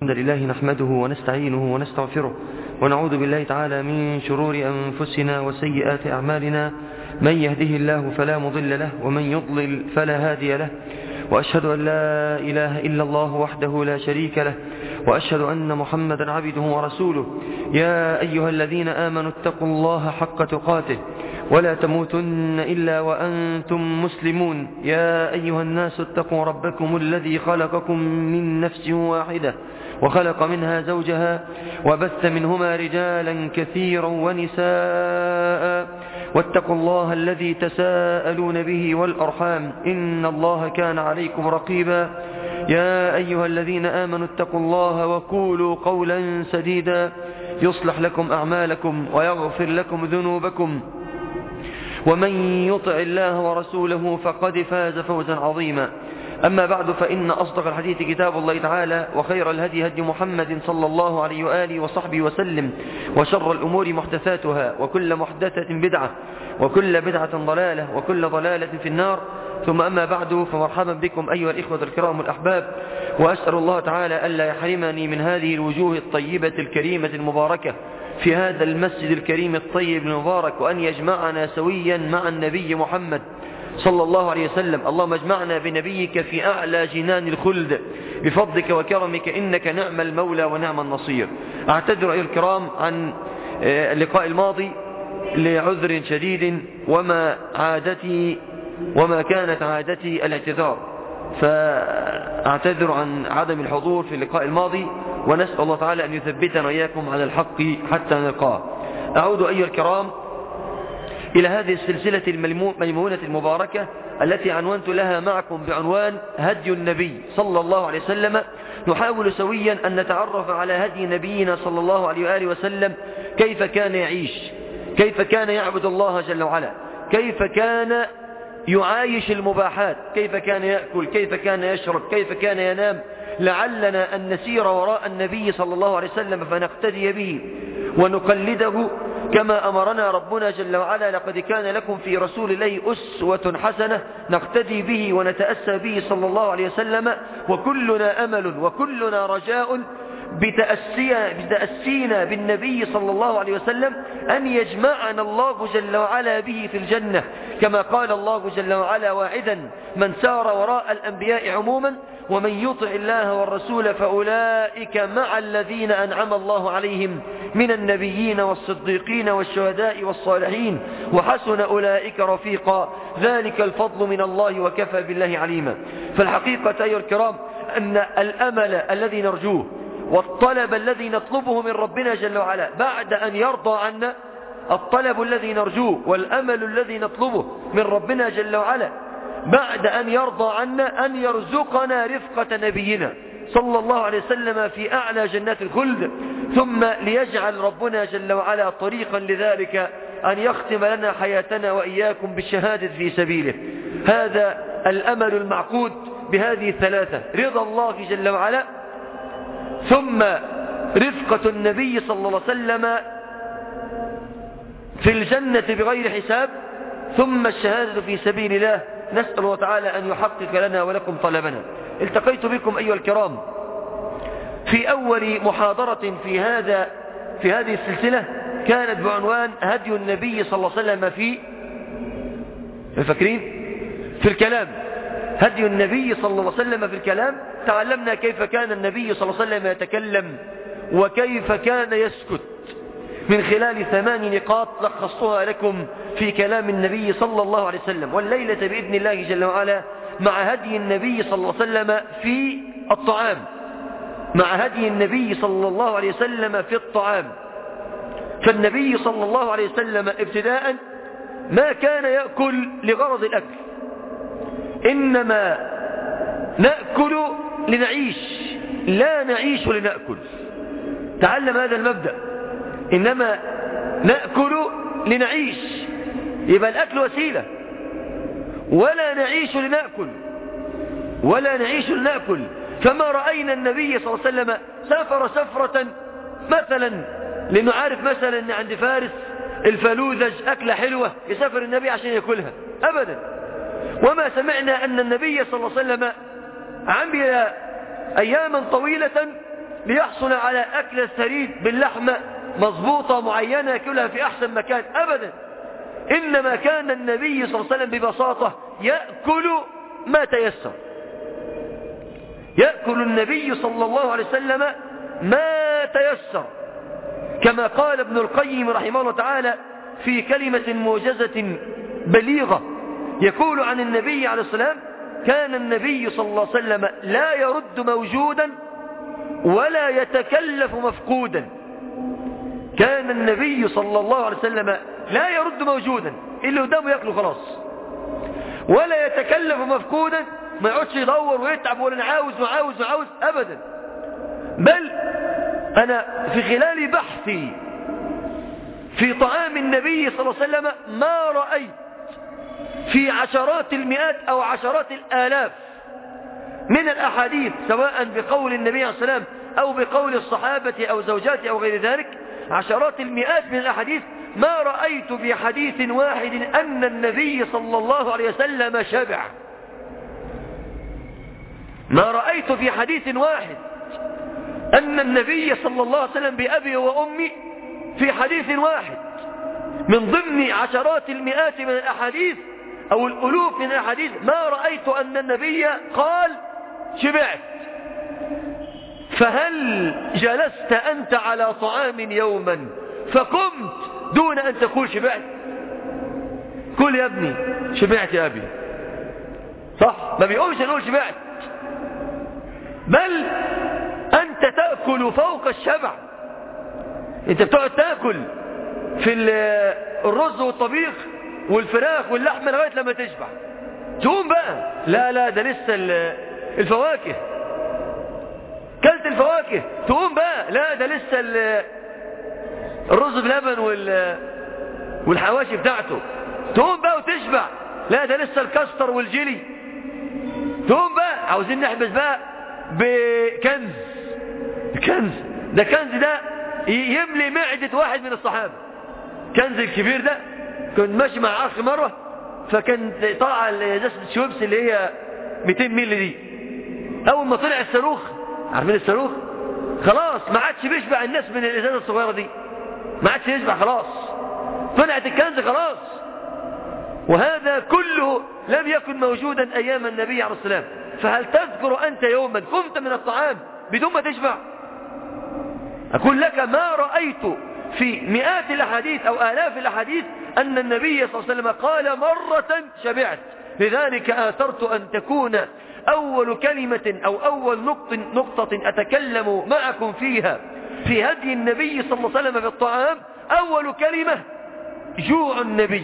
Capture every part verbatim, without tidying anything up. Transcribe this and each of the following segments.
الحمد لله نحمده ونستعينه ونستغفره ونعوذ بالله تعالى من شرور أنفسنا وسيئات أعمالنا. من يهده الله فلا مضل له ومن يضلل فلا هادي له، وأشهد أن لا إله إلا الله وحده لا شريك له، وأشهد أن محمدا عبده ورسوله. يا أيها الذين آمنوا اتقوا الله حق تقاته ولا تموتن إلا وأنتم مسلمون. يا أيها الناس اتقوا ربكم الذي خلقكم من نفس واحدة وخلق منها زوجها وبث منهما رجالا كثيرا ونساء، واتقوا الله الذي تساءلون به والأرحام إن الله كان عليكم رقيبا. يا أيها الذين آمنوا اتقوا الله وقولوا قولا سديدا يصلح لكم أعمالكم ويغفر لكم ذنوبكم، ومن يطع الله ورسوله فقد فاز فوزا عظيما. أما بعد، فإن أصدق الحديث كتاب الله تعالى، وخير الهدي هدي محمد صلى الله عليه وآله وصحبه وسلم، وشر الأمور محدثاتها، وكل محدثة بدعة، وكل بدعة ضلالة، وكل ضلالة في النار. ثم أما بعد، فمرحبا بكم أيها الإخوة الكرام الأحباب، وأسأل الله تعالى ألا يحرمني من هذه الوجوه الطيبة الكريمة المباركة في هذا المسجد الكريم الطيب المبارك، وأن يجمعنا سويا مع النبي محمد صلى الله عليه وسلم. اللهم اجمعنا بنبيك في أعلى جنان الخلد بفضلك وكرمك، إنك نعم المولى ونعم النصير. أعتذر أيها الكرام عن اللقاء الماضي لعذر شديد، وما عادتي وما كانت عادتي الاعتذار، فأعتذر عن عدم الحضور في اللقاء الماضي، ونسأل الله تعالى أن يثبتنا وإياكم على الحق حتى نلقاه. أعود أيها الكرام إلى هذه السلسلة الميمونة المباركة التي عنونت لها معكم بعنوان هدي النبي صلى الله عليه وسلم. نحاول سويا أن نتعرف على هدي نبينا صلى الله عليه وآله وسلم، كيف كان يعيش، كيف كان يعبد الله جل وعلا، كيف كان يعايش المباحات، كيف كان يأكل، كيف كان يشرب، كيف كان ينام، لعلنا أن نسير وراء النبي صلى الله عليه وسلم فنقتدي به ونقلده كما أمرنا ربنا جل وعلا: لقد كان لكم في رسول الله أسوة حسنة. نقتدي به ونتأسى به صلى الله عليه وسلم، وكلنا أمل وكلنا رجاء بتأسينا بالنبي صلى الله عليه وسلم أن يجمعنا الله جل وعلا به في الجنة، كما قال الله جل وعلا واعدا: من سار وراء الأنبياء عموما ومن يطع الله والرسول فأولئك مع الذين أنعم الله عليهم من النبيين والصديقين والشهداء والصالحين وحسن أولئك رفيقا، ذلك الفضل من الله وكفى بالله عليما. فالحقيقة أيها الكرام أن الأمل الذي نرجوه والطلب الذي نطلبه من ربنا جل وعلا بعد أن يرضى عنا، الطلب الذي نرجوه والأمل الذي نطلبه من ربنا جل وعلا بعد أن يرضى عنا أن يرزقنا رفقة نبينا صلى الله عليه وسلم في أعلى جنات الخلد، ثم ليجعل ربنا جل وعلا طريقا لذلك أن يختم لنا حياتنا وإياكم بالشهادة في سبيله. هذا الأمل المعقود بهذه الثلاثة: رضا الله جل وعلا، ثم رفقة النبي صلى الله عليه وسلم في الجنة بغير حساب، ثم الشهادة في سبيل الله. نسأل الله تعالى أن يحقق لنا ولكم طلبنا. التقيت بكم أيها الكرام في أول محاضرة في هذا في هذه السلسلة، كانت بعنوان هدي النبي صلى الله عليه وسلم في فاكرين في الكلام. هدي النبي صلى الله عليه وسلم في الكلام. تعلمنا كيف كان النبي صلى الله عليه وسلم يتكلم وكيف كان يسكت، من خلال ثمان نقاط لخصتها لكم في كلام النبي صلى الله عليه وسلم. والليلة بإذن الله جل وعلا مع هدي النبي صلى الله عليه وسلم في الطعام، مع هدي النبي صلى الله عليه وسلم في الطعام. فالنبي صلى الله عليه وسلم ابتداء ما كان يأكل لغرض الأكل، إنما نأكل لنعيش، لا نعيش لنأكل. تعلم هذا المبدأ، إنما نأكل لنعيش، يبقى الأكل وسيلة، ولا نعيش لنأكل، ولا نعيش لنأكل. فما رأينا النبي صلى الله عليه وسلم سافر سفرة مثلا لنعرف مثلا أن عند فارس الفلوذج أكلة حلوة يسافر النبي عشان يأكلها أبدا. وما سمعنا أن النبي صلى الله عليه وسلم عمل أياما طويلة ليحصل على أكل الثريد باللحمة مضبوطة معينة يأكلها في أحسن مكان، أبدا. إنما كان النبي صلى الله عليه وسلم ببساطة يأكل ما تيسر. يأكل النبي صلى الله عليه وسلم ما تيسر، كما قال ابن القيم رحمه الله تعالى في كلمة موجزة بليغة يقول عن النبي عليه السلام: كان النبي صلى الله عليه وسلم لا يرد موجودا ولا يتكلف مفقودا. كان النبي صلى الله عليه وسلم لا يرد موجودا، اللي قدامه يأكله خلاص، ولا يتكلف مفقودا، ما يقعدش يدور ويتعب ولا نعاوز وعاوز وعاوز أبدا. بل أنا في خلال بحثي في طعام النبي صلى الله عليه وسلم ما رأيت في عشرات المئات أو عشرات الآلاف من الأحاديث، سواء بقول النبي عليه السلام أو بقول الصحابة أو زوجاته أو غير ذلك، عشرات المئات من الأحاديث، ما رأيت في حديث واحد أن النبي صلى الله عليه وسلم شبع. ما رأيت في حديث واحد أن النبي صلى الله عليه وسلم بأبي وأمي في حديث واحد من ضمن عشرات المئات من الأحاديث أو الألوف من الأحاديث، ما رأيت أن النبي قال شبعت. فهل جلست أنت على طعام يوما فقمت دون أن تقول شبعت؟ قل يا ابني شبعت يا أبي، صح؟ ما بيقومش نقول شبعت، بل أنت تأكل فوق الشبع. أنت بتقعد تأكل في الرز والطبيخ والفراخ واللحمة لغاية لما تشبع، تقوم بقى لا لا ده لسه الفواكه، كلت الفواكه، تقوم بقى لا ده لسه الرز بلبن والحواشي بتاعته، تقوم بقى وتشبع، لا ده لسه الكستر والجيلي، تقوم بقى عاوزين نحبس بقى بكنز. كنز ده كنز ده يملي معدة واحد من الصحابة. كنز الكبير ده كنت ماشي مع أخي مرة، فكان طلع ازازة الشويبس اللي هي مئتين ميلي دي، أول ما طلع الصاروخ، عارفين الصاروخ، خلاص ما عادش بيشبع الناس من الازازة الصغيرة دي، ما عادش يشبع خلاص، طلعت الكنز خلاص. وهذا كله لم يكن موجودا أيام النبي عليه السلام. فهل تذكر أنت يوما قمت من الطعام بدون ما تشبع؟ أقول لك ما رأيت في مئات الأحاديث أو آلاف الأحاديث أن النبي صلى الله عليه وسلم قال مرة شبعت. لذلك آثرت أن تكون أول كلمة أو أول نقطة, نقطة أتكلم معكم فيها في هدي النبي صلى الله عليه وسلم في الطعام، أول كلمة جوع النبي.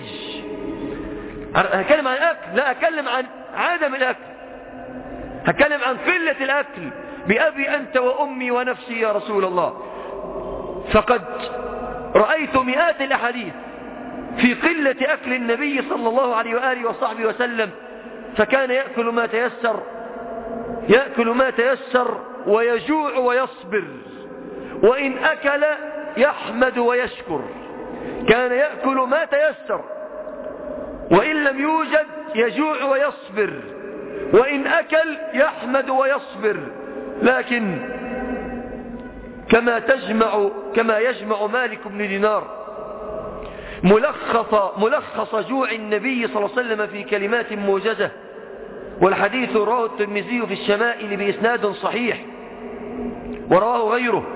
هتكلم عن الأكل، لا أتكلم عن عدم الأكل، هتكلم عن قلة الأكل. بأبي أنت وأمي ونفسي يا رسول الله. فقد رأيت مئات الأحاديث في قلة أكل النبي صلى الله عليه وآله وصحبه وسلم، فكان يأكل ما تيسر، يأكل ما تيسر ويجوع ويصبر، وإن أكل يحمد ويشكر. كان يأكل ما تيسر، وإن لم يوجد يجوع ويصبر، وإن أكل يحمد ويصبر. لكن كما تجمع كما يجمع مالك بن دينار ملخص ملخص جوع النبي صلى الله عليه وسلم في كلمات موجزة، والحديث رواه الترمذي في الشمائل بإسناد صحيح، ورواه غيره،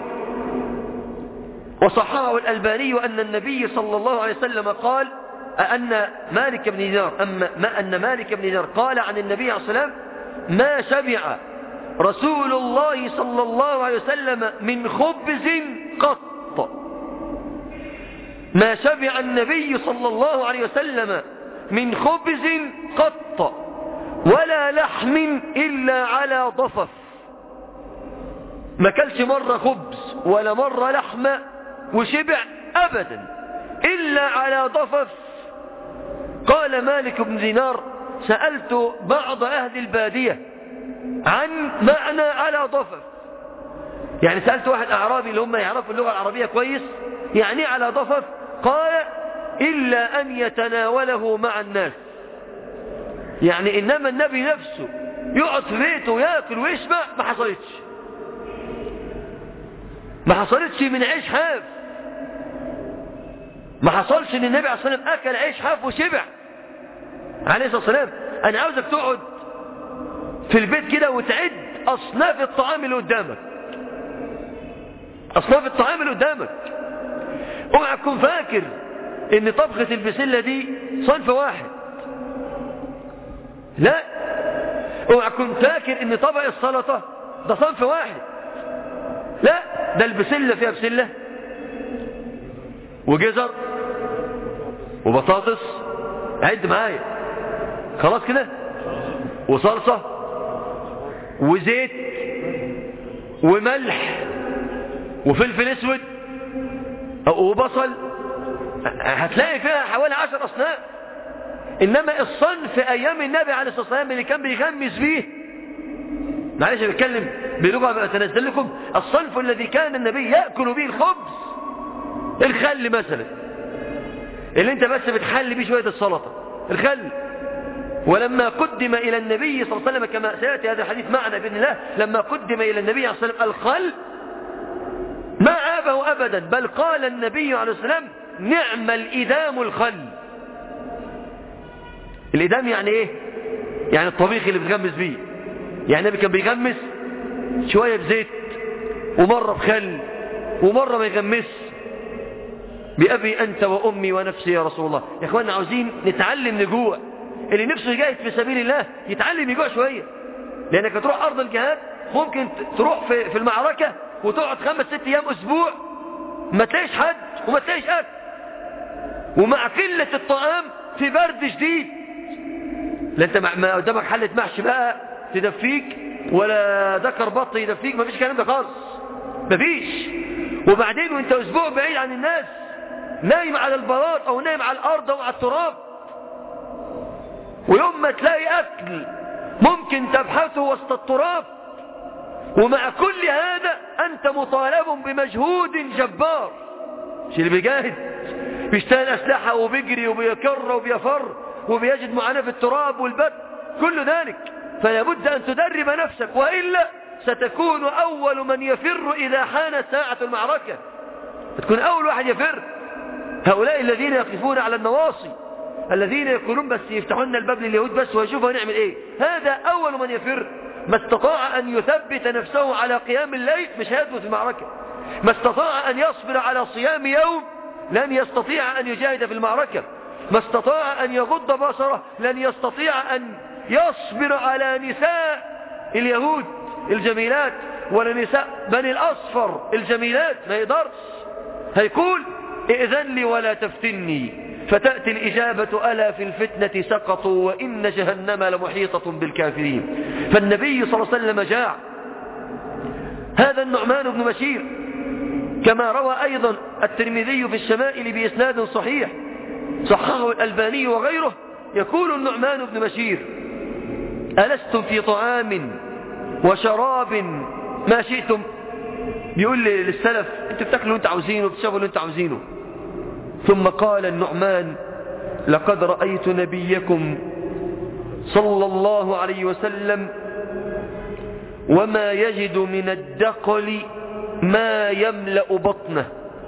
وصححه الألباني أن النبي صلى الله عليه وسلم قال أن مالك بن دينار أما ما أن مالك بن دينار قال عن النبي عليه الصلاة والسلام: ما شبع رسول الله صلى الله عليه وسلم من خبز قط. ما شبع النبي صلى الله عليه وسلم من خبز قط ولا لحم إلا على ضفف. ما كلش مرة خبز ولا مرة لحمة وشبع أبدا إلا على ضفف. قال مالك بن دينار: سألت بعض أهل البادية عن معنى على ضفف، يعني سألت واحد أعرابي اللي هم يعرفوا اللغة العربية كويس، يعني على ضفف؟ قال: إلا أن يتناوله مع الناس. يعني إنما النبي نفسه يقعد في بيته ويأكل ويشبع ما حصلتش. ما حصلتش من عيش حاف، ما حصلش ان النبي عليه الصلاة والسلام اكل عيش حاف وشبع عليه الصلاة والسلام. انا عاوزك تقعد في البيت كده وتعد اصناف الطعام اللي قدامك، اصناف الطعام اللي قدامك. اوعى تكون فاكر ان طبخة البسلة دي صنف واحد، لا. اوعى تكون فاكر ان طبق السلطة ده صنف واحد، لا. ده البسلة فيها بسلة وجزر وبطاطس، عد معايا خلاص كده، وصلصة وزيت وملح وفلفل اسود وبصل، هتلاقي فيها حوالي عشر اصناف. انما الصنف ايام النبي عليه الصلاة والسلام اللي كان بيغمس فيه، معلش بتكلم بلغة تنزل لكم، الصنف الذي كان النبي يأكل به الخبز، الخل مثلا اللي انت بس بتحل بيه شوية السلطة، الخل. ولما قدم إلى النبي صلى الله عليه وسلم كما سيأتي هذا الحديث معنا بإذن الله، لما قدم إلى النبي عليه الصلاة والسلام الخل ما عابه أبدا، بل قال النبي عليه الصلاة والسلام نعم الإدام الخل. الإدام يعني إيه؟ يعني الطبيخ اللي بتغمس بيه. يعني النبي كان بيغمس شوية بزيت ومرة بخل ومرة ما يغمس. بأبي أنت وأمي ونفسي يا رسول الله. يا أخوانا عاوزين نتعلم نجوع. اللي نفسه يجاهد في سبيل الله يتعلم يجوع شوية، لأنك تروح أرض الجهاد ممكن تروح في, في المعركة وتقعد خمس ست أيام أسبوع ما تلاقيش حد وما تلاقيش أكل، ومع قلة الطعام في برد شديد، لا أنت ما قدامك حلة محشي بقى تدفيك ولا ذكر بط يدفيك، ما فيش كلام ده خالص، ما فيش. وبعدين وانت أسبوع بعيد عن الناس، نايم على البلاط أو نايم على الأرض أو على التراب، ويوم ما تلاقي أكل ممكن تبحثه وسط التراب. ومع كل هذا أنت مطالب بمجهود جبار. مش اللي بيجاهد بيشتغل أسلحة وبيجري وبيكر وبيفر وبيجد معاناة في التراب والبرد، كل ذلك فلا بد أن تدرب نفسك، وإلا ستكون أول من يفر إذا حانت ساعة المعركة، تكون أول واحد يفر. هؤلاء الذين يقفون على النواصي، الذين يقولون بس يفتحوا لنا الباب لليهود بس ويشوفوا نعمل ايه، هذا اول من يفر. ما استطاع ان يثبت نفسه على قيام الليل مش هيثبت في المعركة، ما استطاع ان يصبر على صيام يوم لن يستطيع ان يجاهد في المعركة، ما استطاع ان يغض بصره لن يستطيع ان يصبر على نساء اليهود الجميلات ولا نساء بني الاصفر الجميلات، ما يقدرش. هيقول ائذن لي ولا تفتني، فتأتي الإجابة ألا في الفتنة سقطوا وإن جهنم لمحيطة بالكافرين. فالنبي صلى الله عليه وسلم جاع. هذا النعمان بن بشير كما روى أيضا الترمذي في الشمائل بإسناد صحيح صححه الألباني وغيره، يقول النعمان بن بشير ألستم في طعام وشراب ما شئتم؟ بيقول للسلف انتوا بتاكلوا انت عاوزينه وبتشربوا اللي انت عاوزينه. ثم قال النعمان لقد رأيت نبيكم صلى الله عليه وسلم وما يجد من الدقل ما يملأ بطنه.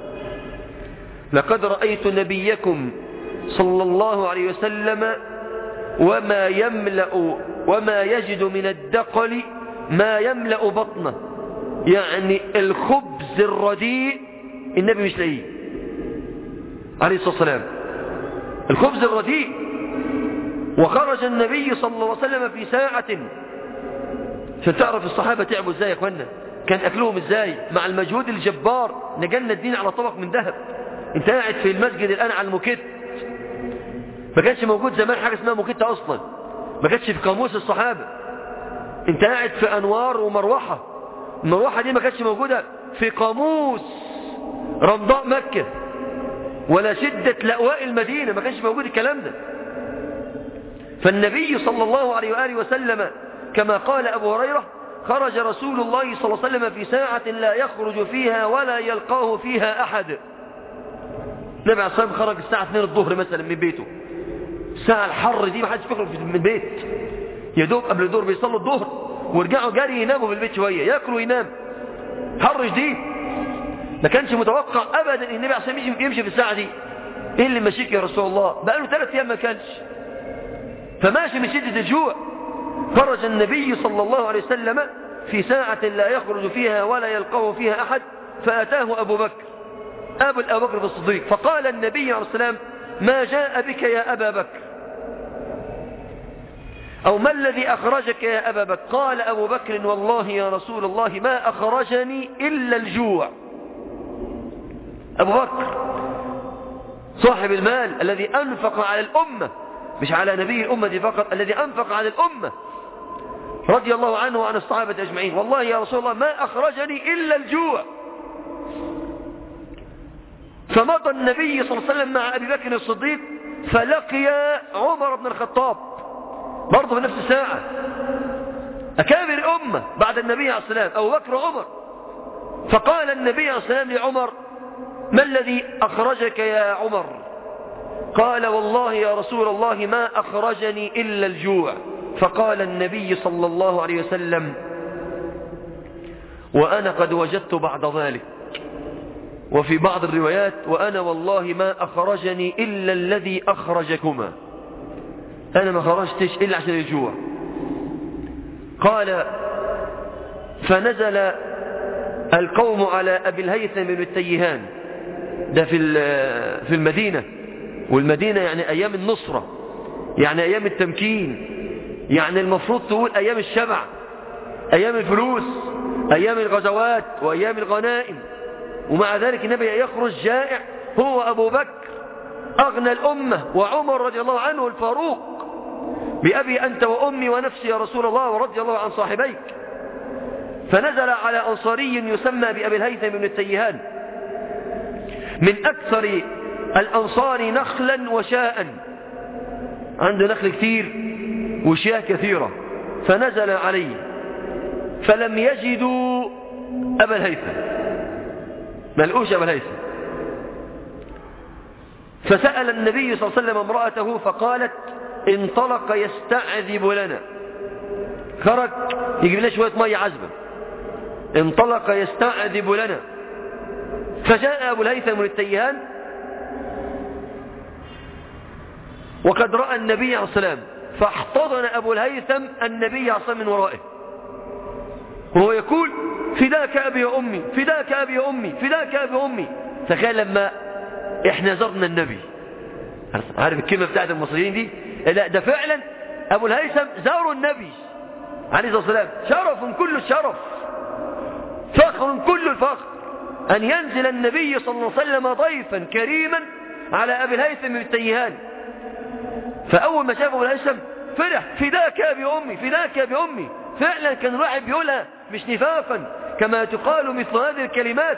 لقد رأيت نبيكم صلى الله عليه وسلم وما يملأ وما يجد من الدقل ما يملأ بطنه، يعني الخبز الرديء النبي مش لاقيه عليه الصلاة والسلام، الخبز الرديء. وخرج النبي صلى الله عليه وسلم في ساعة، عشان تعرف الصحابة تعبوا ازاي يا اخوانا، كان اكلهم ازاي مع المجهود الجبار. نجلنا الدين على طبق من ذهب. انت قاعد في المسجد الان على الموكيت، ما كانش موجود زمان حاجة اسمها موكيت اصلا، ما كانش في قاموس الصحابة. انت قاعد في انوار ومروحة، المروحة دي ما كانتش موجودة في قاموس رمضاء مكة ولا شدة لأواء المدينة، ما كانش موجود الكلام ده. فالنبي صلى الله عليه وآله وسلم كما قال أبو هريرة خرج رسول الله صلى الله عليه وسلم في ساعة لا يخرج فيها ولا يلقاه فيها أحد. النبي عليه الصلاة والسلام خرج الساعة اثنين الظهر مثلا من بيته، الساعة الحر دي ما حدش بيخرج من البيت، يدوب قبل الظهر بيصلوا الظهر ويرجعوا جاري يناموا في البيت شوية، ياكلوا وينام، حر شديد. ما كانش متوقع ابدا ان النبي عليه الصلاه والسلام يمشي في الساعه دي. ايه اللي ماشيك يا رسول الله؟ بقى له ثلاث ايام ما كانش، فماشي من شده الجوع. خرج النبي صلى الله عليه وسلم في ساعه لا يخرج فيها ولا يلقاه فيها احد، فاتاه ابو بكر ابو ابو بكر الصديق، فقال النبي عليه الصلاه والسلام: ما جاء بك يا ابا بكر؟ أو ما الذي أخرجك يا أبا بكر؟ قال أبو بكر: والله يا رسول الله ما أخرجني إلا الجوع. أبو بكر صاحب المال الذي أنفق على الأمة، مش على نبي الأمة فقط، الذي أنفق على الأمة رضي الله عنه وعن الصحابة أجمعين: والله يا رسول الله ما أخرجني إلا الجوع. فمضى النبي صلى الله عليه وسلم مع أبي بكر الصديق فلقي عمر بن الخطاب برضه في نفس الساعة، أكابر الأمة بعد النبي عليه الصلاة والسلام أبو بكر وعمر. فقال النبي عليه الصلاة والسلام لعمر: ما الذي أخرجك يا عمر؟ قال: والله يا رسول الله ما أخرجني إلا الجوع. فقال النبي صلى الله عليه وسلم: وأنا قد وجدت بعد ذلك. وفي بعض الروايات: وأنا والله ما أخرجني إلا الذي أخرجكما، أنا ما خرجتش إلا عشان الجوع. قال: فنزل القوم على أبي الهيثم بن التيهان، ده في في المدينة، والمدينة يعني أيام النصرة، يعني أيام التمكين، يعني المفروض تقول أيام الشبع، أيام الفلوس، أيام الغزوات وأيام الغنائم. ومع ذلك النبي يخرج جائع هو أبو بكر أغنى الأمة، وعمر رضي الله عنه الفاروق: بأبي أنت وأمي ونفسي يا رسول الله، ورضي الله عن صاحبيك. فنزل على أنصاري يسمى بأبي الهيثم بن التيهان، من أكثر الأنصار نخلا وشاء، عنده نخل كثير وشاء كثيرة. فنزل عليه فلم يجدوا أبا الهيثم، ما لقوش أبا الهيثم. فسأل النبي صلى الله عليه وسلم امرأته فقالت: انطلق يستعذب لنا، خرج يجيب لنا شوية مية عذبة، انطلق يستعذب لنا. فجاء أبو الهيثم بن التيهان وقد رأى النبي عليه الصلاة والسلام، فاحتضن أبو الهيثم النبي عليه الصلاة والسلام من ورائه وهو يقول: فداك أبي وأمي، فداك أبي وأمي، فداك أبي وأمي. تخيل لما إحنا زرنا النبي، عارف الكلمة بتاعت المصريين دي؟ لا، ده فعلا أبو الهيثم زاروا النبي عليه الصلاة والسلام، شرف كل الشرف، فخر كل الفخر، أن ينزل النبي صلى الله عليه وسلم ضيفا كريما على أبي الهيثم بن التيهان. فأول ما شاف أبو الهيثم فرح: فداك أبي وأمي، فداك أبي وأمي. فعلا كان الواحد بيقولها مش نفاقا كما تقال مثل هذه الكلمات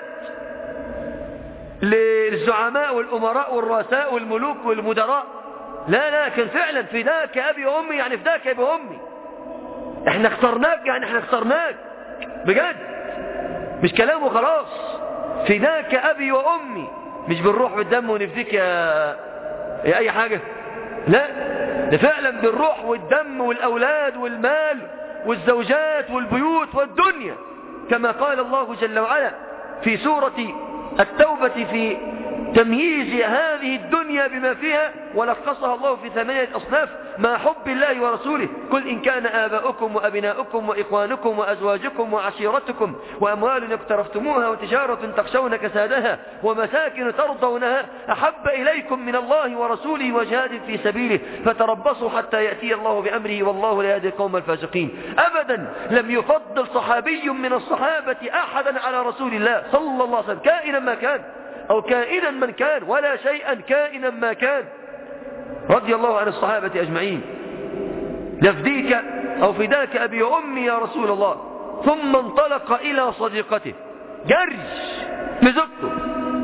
للزعماء والأمراء والرؤساء والملوك والمدراء، لا لا، كان فعلا فداك أبي وأمي، يعني فداك أبي وأمي، احنا اخترناك، يعني احنا اخترناك بجد، مش كلام وخلاص. فداك أبي وأمي، مش بالروح والدم ونفديك يا... يا أي حاجة، لا، ده فعلا بالروح والدم والأولاد والمال والزوجات والبيوت والدنيا، كما قال الله جل وعلا في سورة التوبة في تمييز هذه الدنيا بما فيها، ولخصها الله في ثمانية أصناف: ما حب الله ورسوله، قل إن كان آباؤكم وأبناؤكم وإخوانكم وأزواجكم وعشيرتكم وأموال اقترفتموها وتجارة تخشون كسادها ومساكن ترضونها أحب إليكم من الله ورسوله وجهاد في سبيله فتربصوا حتى يأتي الله بأمره والله لا يهدي القوم الفاسقين. أبدا لم يفضل صحابي من الصحابة أحدا على رسول الله صلى الله عليه وسلم، كائنا ما كان أو كائنا من كان، ولا شيئا كائنا ما كان، رضي الله عن الصحابة أجمعين. لفديك أو فداك أبي وأمي يا رسول الله. ثم انطلق إلى صديقته، جرج لزوجته،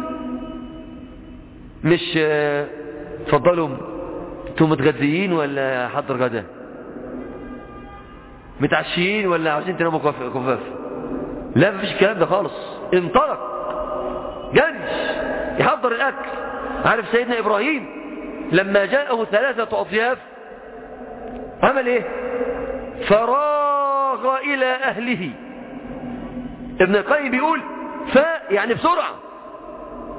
مش فضلوا انتم متغذيين ولا حضر غدا، متعشيين ولا عاوزين تناموا خفاف، لا، مفيش الكلام ده خالص. انطلق جرج يحضر الأكل. عارف سيدنا إبراهيم لما جاءه ثلاثة أضياف عمل إيه؟ فراغ إلى أهله. ابن القيم بيقول ف يعني بسرعة،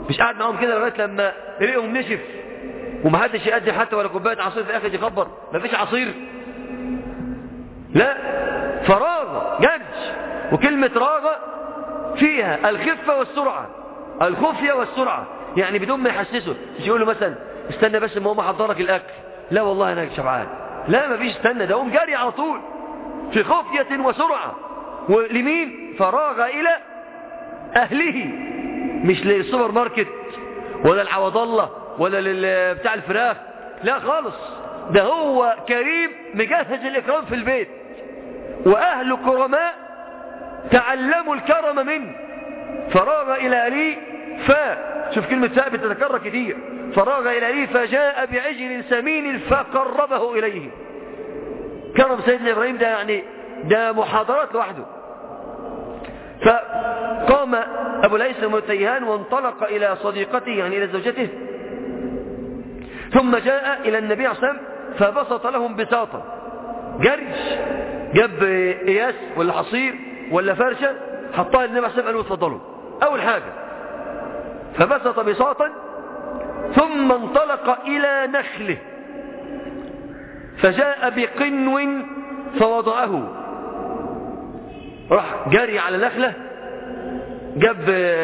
مش قاعد معاهم كده لغايه لما ريقهم نشف ومحدش يقدم حتى ولا كوبايه عصير في الاخر يخبر مفيش عصير. لا، فراغ جرج. وكلمه راغ فيها الخفه والسرعه، الخفيه والسرعه، يعني بدون ما يحسسه. مش يقول له مثلا استنى بس ما هو محضرك الاكل، لا والله انا شبعان، لا مفيش استنى، ده قوم جري على طول في خفيه وسرعه. ولمين؟ فراغ الى اهله، مش للسوبر ماركت ولا العوض الله ولا بتاع الفراخ، لا خالص، ده هو كريم مجهز الإكرام في البيت، وأهل كرماء تعلموا الكرم منه. فراغ إلى أهله ف شوف كلمة فاء بتتكرر كتير. فراغ إلى أهله فجاء بعجل سمين فقربه إليه. كرم سيدنا إبراهيم ده يعني ده محاضرات لوحده. فقام أبو الهيثم التيهان وانطلق إلى صديقته يعني إلى زوجته، ثم جاء إلى النبي عليه الصلاة والسلام فبسط لهم بساطة. جرش جاب إياس ولا حصير ولا فرشة حطها للنبي عليه الصلاة والسلام قالوا اتفضلوا. أول حاجة فبسط بساطا ثم انطلق إلى نخله فجاء بقنو فوضعه. راح جاري على نخلة جاب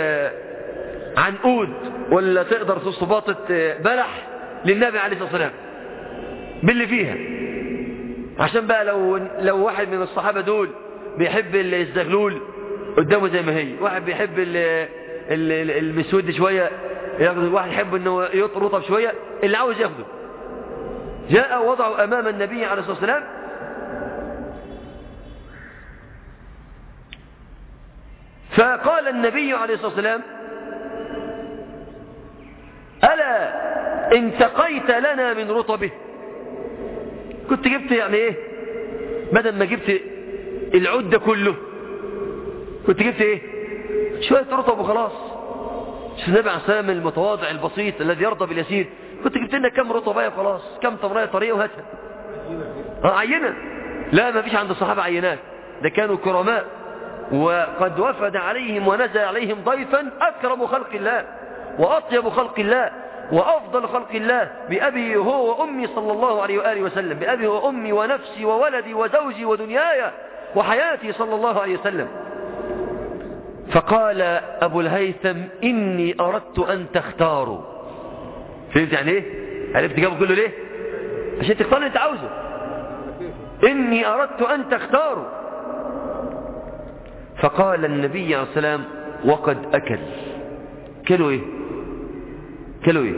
عنقود ولا تقدر تصباطة بلح للنبي عليه الصلاة والسلام باللي فيها، عشان بقى لو لو واحد من الصحابة دول بيحب الزغلول قدامه زي ما هي، واحد بيحب المسود شوية ياخده، واحد يحب انه يطرطب شوية، اللي عاوز ياخده. جاء وضعه امام النبي عليه الصلاة والسلام فقال النبي عليه الصلاة والسلام ألا انتقيت لنا من رطبه؟ كنت جبت يعني ايه بدل ما جبت العود ده كله كنت جبت ايه شوية رطب وخلاص. شوف النبي عليه الصلاة والسلام المتواضع البسيط الذي يرضى باليسير، كنت جبت لنا كم رطبايه وخلاص، كم تمرية طريقة وهاتها. اه عينة؟ لا ما فيش عند الصحابة عينات، ده كانوا كرماء وقد وفد عليهم ونزل عليهم ضيفا أكرم خلق الله وأطيب خلق الله وأفضل خلق الله بأبي هو وأمي صلى الله عليه وآله وسلم، بأبي وأمي ونفسي وولدي وزوجي ودنياي وحياتي صلى الله عليه وسلم. فقال أبو الهيثم إني أردت أن تختاروا. فهمت يعني إيه؟ عرفت جابه كله ليه؟ عشان تختار اللي أنت عاوزه. إني أردت أن تختاروا. فقال النبي عليه السلام وقد أكل. كلوا إيه؟ كلوا إيه؟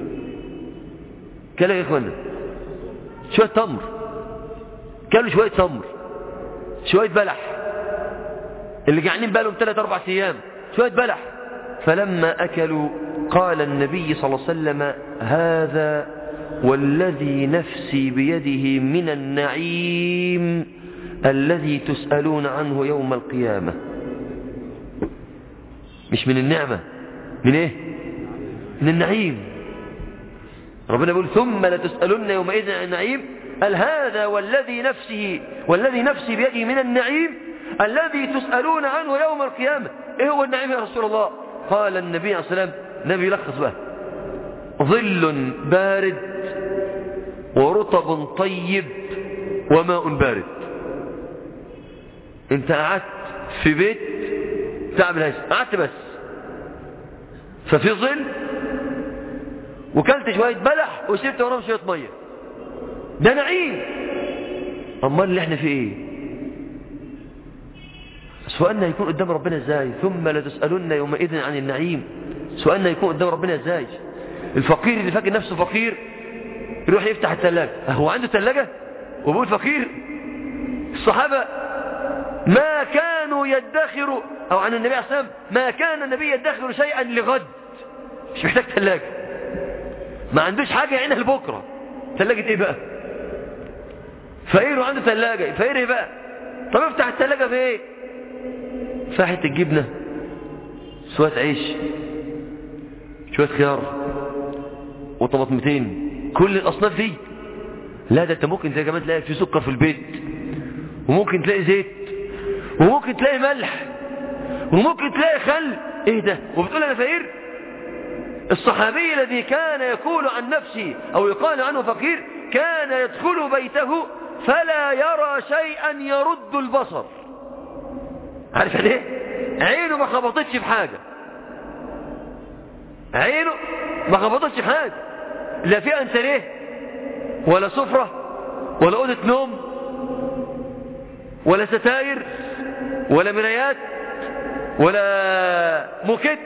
كلوا إيه يا إخوانا؟ شوية تمر، كلوا شوية تمر، شوية بلح، اللي قاعدين بالهم ثلاث أربع أيام شوية بلح. فلما أكلوا قال النبي صلى الله عليه وسلم هذا والذي نفسي بيده من النعيم الذي تسألون عنه يوم القيامة. مش من النعمة، من ايه؟ من النعيم. ربنا يقول ثم لتسألن يومئذ عن النعيم، قال هذا والذي نفسه والذي نفسي بيده من النعيم الذي تسألون عنه يوم القيامة. ايه هو النعيم يا رسول الله؟ قال النبي عليه الصلاة والسلام، النبي يلخص بقى، ظل بارد ورطب طيب وماء بارد. انت قعدت في بيت تعمل هذا، قعدت بس ففي ظل وكلت شوية بلح وشربت وراهم شوية مية، ده نعيم. امال اللي احنا فيه ايه؟ سؤالنا يكون قدام ربنا ازاي؟ ثم لتسألن يومئذ عن النعيم. سؤالنا يكون قدام ربنا ازاي؟ الفقير اللي فاكر نفسه فقير يروح يفتح الثلاجة، هو عنده ثلاجة وبيقول فقير؟ الصحابة ما كانوا يدخروا، او عن النبي عليه الصلاة والسلام ما كان النبي يدخر شيئا لغد، مش محتاج ثلاجة، ما عندوش حاجة يعينها لبكرة. ثلاجة ايه بقى؟ فقير وعنده ثلاجة، فقير ايه بقى؟ طب افتح الثلاجة في ايه؟ فاحة الجبنة، شوية عيش، شوية خيار وطماطمتين، كل الأصناف دي. لا ده انت ممكن زي كمان تلاقي في سكر في البيت، وممكن تلاقي زيت، وممكن تلاقي ملح، وممكن تلاقي خل. ايه ده؟ وبتقول انا فقير؟ الصحابي الذي كان يقول عن نفسه أو يقال عنه فقير كان يدخل بيته فلا يرى شيئا يرد البصر. عارف ليه؟ عينه ما خبطتش في حاجة، عينه ما خبطتش في حاجة، لا في أنتريه ولا سفرة ولا أوضة نوم ولا ستاير ولا مرايات ولا موكيت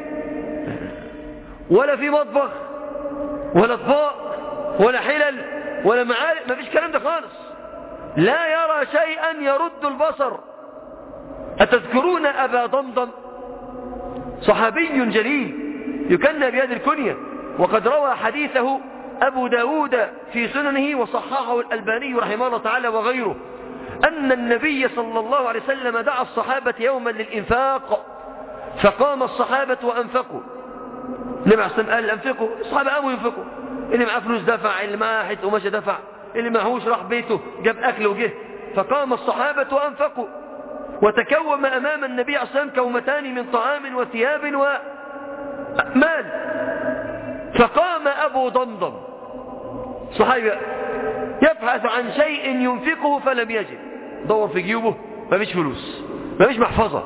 ولا في مطبخ ولا اطباق ولا حلل ولا معالق، ما فيش كلام ده خالص. لا يرى شيئا يرد البصر. أتذكرون أبا ضمضم؟ صحابي جليل يكنى بهذه الكنية، وقد روى حديثه أبو داود في سننه وصححه الألباني رحمه الله تعالى وغيره، أن النبي صلى الله عليه وسلم دعا الصحابة يوما للإنفاق فقام الصحابة وأنفقوا. النبي عليه الصلاة والسلام قال أنفقوا، الصحابة قاموا ينفقوا، اللي معاه فلوس دفع، اللي معاه حته قماشه دفع، اللي معهوش راح بيته جاب أكل وجه. فقام الصحابة وأنفقوا، وتكوم أمام النبي عليه الصلاة والسلام كومتان من طعام وثياب ومال. فقام أبو ضمضم صحابي يبحث عن شيء ينفقه فلم يجد، دور في جيوبه ما فيش فلوس، ما فيش محفظة.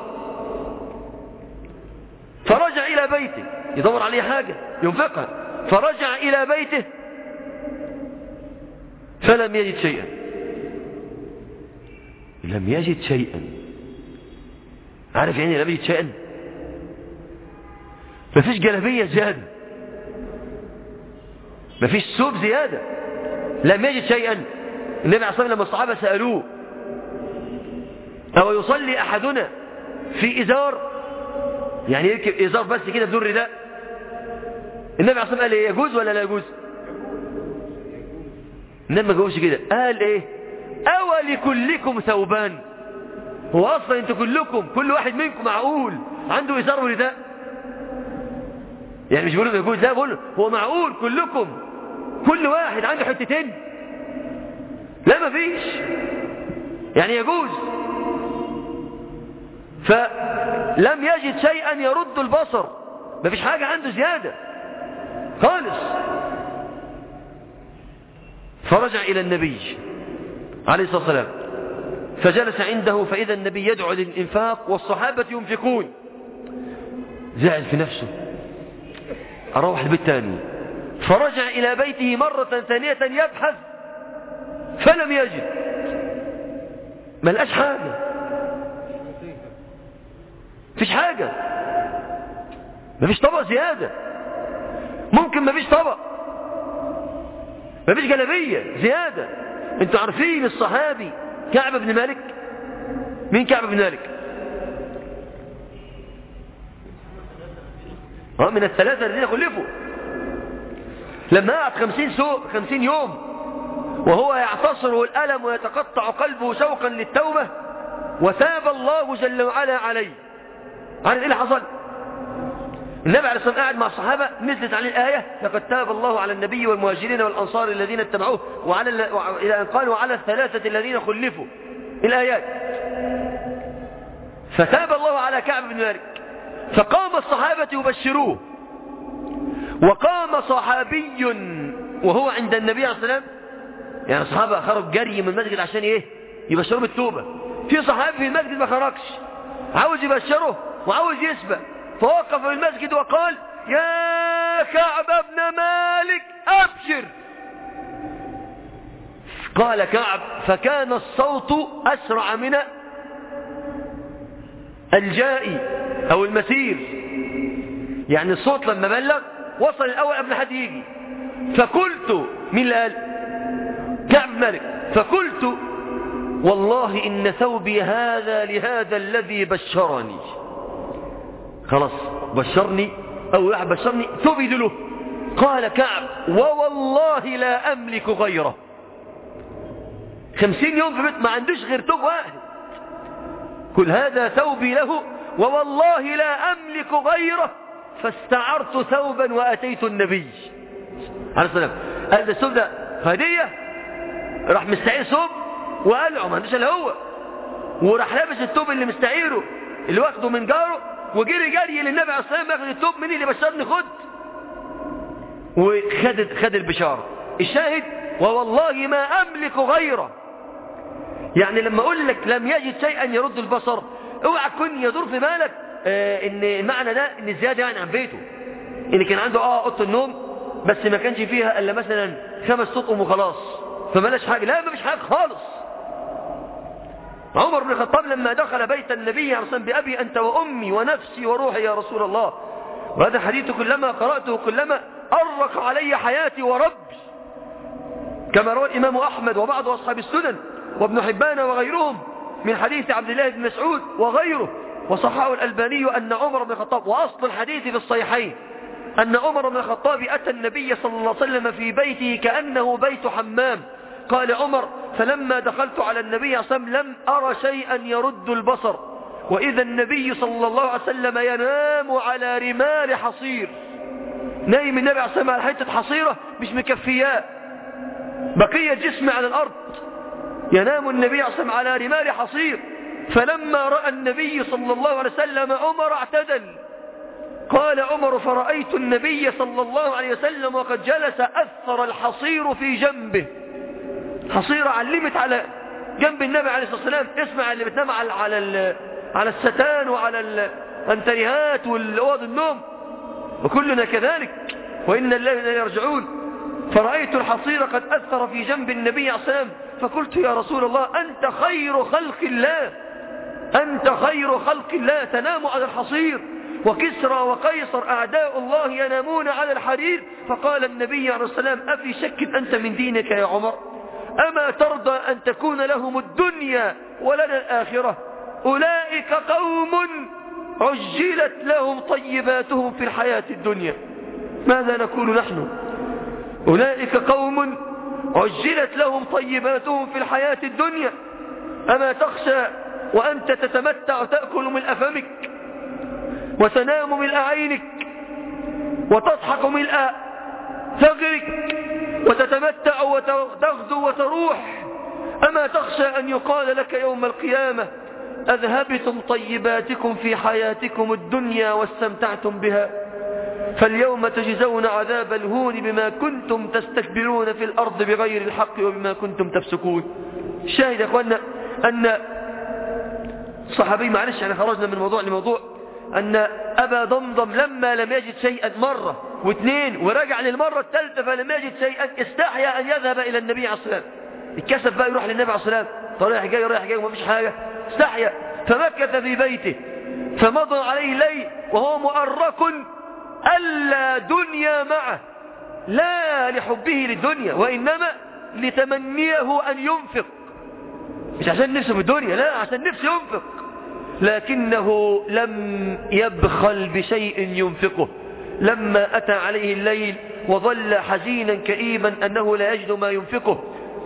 فرجع إلى بيته يدور عليه حاجة ينفقها، فرجع إلى بيته فلم يجد شيئا، لم يجد شيئا. عارف يعني لم يجد شيئا؟ ما فيش جلبية زيادة، ما فيش ثوب زيادة، لم يجد شيئا. النبي عليه الصلاة والسلام لما الصحابة سألوه أو يصلي أحدنا في إزار، يعني يركب إزار بس كده بدون رداء، النبي عليه الصلاة والسلام قال إيه؟ يجوز ولا لا يجوز؟ النبي ما جاوبش كده، قال إيه؟ أولي كلكم ثوبان؟ هو أصلا أنتوا كلكم كل واحد منكم معقول عنده إزار ورداء؟ يعني مش بيقولوا يجوز، لا بيقولوا هو معقول كلكم كل واحد عنده حتتين؟ لا ما فيش، يعني يجوز. فلم يجد شيئا يرد البصر، ما فيش حاجة عنده زيادة خالص. فرجع إلى النبي عليه الصلاة والسلام فجلس عنده فإذا النبي يدعو للإنفاق والصحابة ينفقون. زعل في نفسه، أروح البيت تاني. فرجع إلى بيته مرة ثانية يبحث فلم يجد، ما لقاش حاجة، فيش حاجة، ما فيش طبق زيادة، ممكن ما فيش طبق، ما فيش جلبية زيادة. انتوا عارفين الصحابي كعب بن مالك؟ مين كعب بن مالك؟ اه من الثلاثة الذين خلفوا. لما قعد خمسين, سوء خمسين يوم وهو يعتصر الألم ويتقطع قلبه شوقا للتوبة وتاب الله جل وعلا عليه. عارف ايه اللي حصل؟ النبي عليه الصلاة والسلام قاعد مع الصحابة، نزلت عليه الآية لقد تاب الله على النبي والمهاجرين والأنصار الذين اتبعوه وعلى إلى أن قالوا على الثلاثة الذين خلفوا الآيات. فتاب الله على كعب بن مالك، فقام الصحابة يبشروه، وقام صحابي وهو عند النبي عليه الصلاة والسلام، يعني الصحابة خرج جري من المسجد عشان ايه؟ يبشروا بالتوبة. في صحابي في المسجد ما خرجش، عاوز يبشره وعاوز يسبق، فوقف في المسجد وقال يا كعب بن مالك أبشر. قال كعب فكان الصوت أسرع من الجائي أو المسير، يعني الصوت لما بلغ وصل الأول قبل حد يجي. فقلت، مين اللي قال؟ كعب بن مالك. فقلت والله إن ثوبي هذا لهذا الذي بشرني. خلاص بشرني أو واحد بشرني ثوبي له. قال كعب ووالله لا أملك غيره. خمسين يوم في بيت ما عندوش غير ثوب واحد، كل هذا ثوبي له ووالله لا أملك غيره، فاستعرت ثوبا وأتيت النبي عليه الصلاة والسلام. قال ده الثوب ده هدية، راح مستعير ثوب وقلعه ما عندوش الا هو، وراح لابس الثوب اللي مستعيره اللي واخده من جاره وجري جري للنبي عليه الصلاة والسلام ياخد الثوب. مين اللي بشرني؟ خد وخد خد البشارة. الشاهد ووالله ما أملك غيره. يعني لما أقول لك لم يجد شيئا يرد البصر، اوعى تكون يدور في بالك آه ان المعنى ده ان الزيادة يعني عن بيته، ان كان عنده اه اوضه النوم بس ما كانش فيها الا مثلا خمس سطم وخلاص فمالش حاجة. لا، ما فيش حاجة خالص. عمر بن الخطاب لما دخل بيت النبي عليه الصلاة والسلام بأبي أنت وأمي ونفسي وروحي يا رسول الله، وهذا حديث كلما قرأته كلما أرق علي حياتي وربي، كما روى الإمام أحمد وبعض أصحاب السنن وابن حبان وغيرهم من حديث عبد الله بن مسعود وغيره، وصححه الألباني أن عمر بن الخطاب، وأصل الحديث في الصحيحين، أن عمر بن الخطاب أتى النبي صلى الله عليه وسلم في بيته كأنه بيت حمام. قال عمر فلما دخلت على النبي صلى الله عليه وسلم لم أرى شيئا يرد البصر، وإذا النبي صلى الله عليه وسلم ينام على رمال حصير. نايم النبي عليه الصلاة والسلام على حتة حصيرة مش مكفياه، بقية جسم على الأرض. ينام النبي عليه الصلاة والسلام على رمال حصير. فلما رأى النبي صلى الله عليه وسلم عمر اعتدل. قال عمر فرأيت النبي صلى الله عليه وسلم وقد جلس أثر الحصير في جنبه. حصيرة علمت على جنب النبي عليه الصلاة والسلام. اسمع اللي بتنام على على على الستان وعلى الانتريهات والأوض النوم، وكلنا كذلك وإن الله لا يرجعون. فرأيت الحصير قد أثر في جنب النبي عليه الصلاة والسلام فقلت يا رسول الله أنت خير خلق الله، أنت خير خلق الله تنام على الحصير، وكسرى وقيصر أعداء الله ينامون على الحرير. فقال النبي عليه الصلاة والسلام أفي شك أنت من دينك يا عمر؟ أما ترضى أن تكون لهم الدنيا ولنا الآخرة؟ أولئك قوم عجلت لهم طيباتهم في الحياة الدنيا. ماذا نقول نحن؟ أولئك قوم عجلت لهم طيباتهم في الحياة الدنيا. أما تخشى وأنت تتمتع وتأكل ملء فمك وتنام ملء عينك وتضحك ملء ثغرك وتتمتع وتغدو وتروح؟ أما تخشى أن يقال لك يوم القيامة أذهبتم طيباتكم في حياتكم الدنيا واستمتعتم بها، فاليوم تجزون عذاب الهون بما كنتم تستكبرون في الأرض بغير الحق وبما كنتم تفسقون. الشاهد يا أخوانا أن صحابي، معلش احنا خرجنا من موضوع لموضوع، أن أبا ضمضم لما لم يجد شيئا مرة واثنين ورجع للمرة الثالثة فلم يجد شيئا استحيا أن يذهب إلى النبي عليه الصلاة والسلام. اتكسف بقى يروح للنبي عليه الصلاة والسلام، رايح جاي رايح جاي وما فيش حاجة، استحيا فمكث في بيته. فمضى عليه ليل وهو مؤرق ألا دنيا معه، لا لحبه للدنيا وإنما لتمنيه أن ينفق، مش عشان نفسه في الدنيا، لا عشان نفسه ينفق، لكنه لم يبخل بشيء ينفقه. لما أتى عليه الليل وظل حزينا كئيبا أنه لا يجد ما ينفقه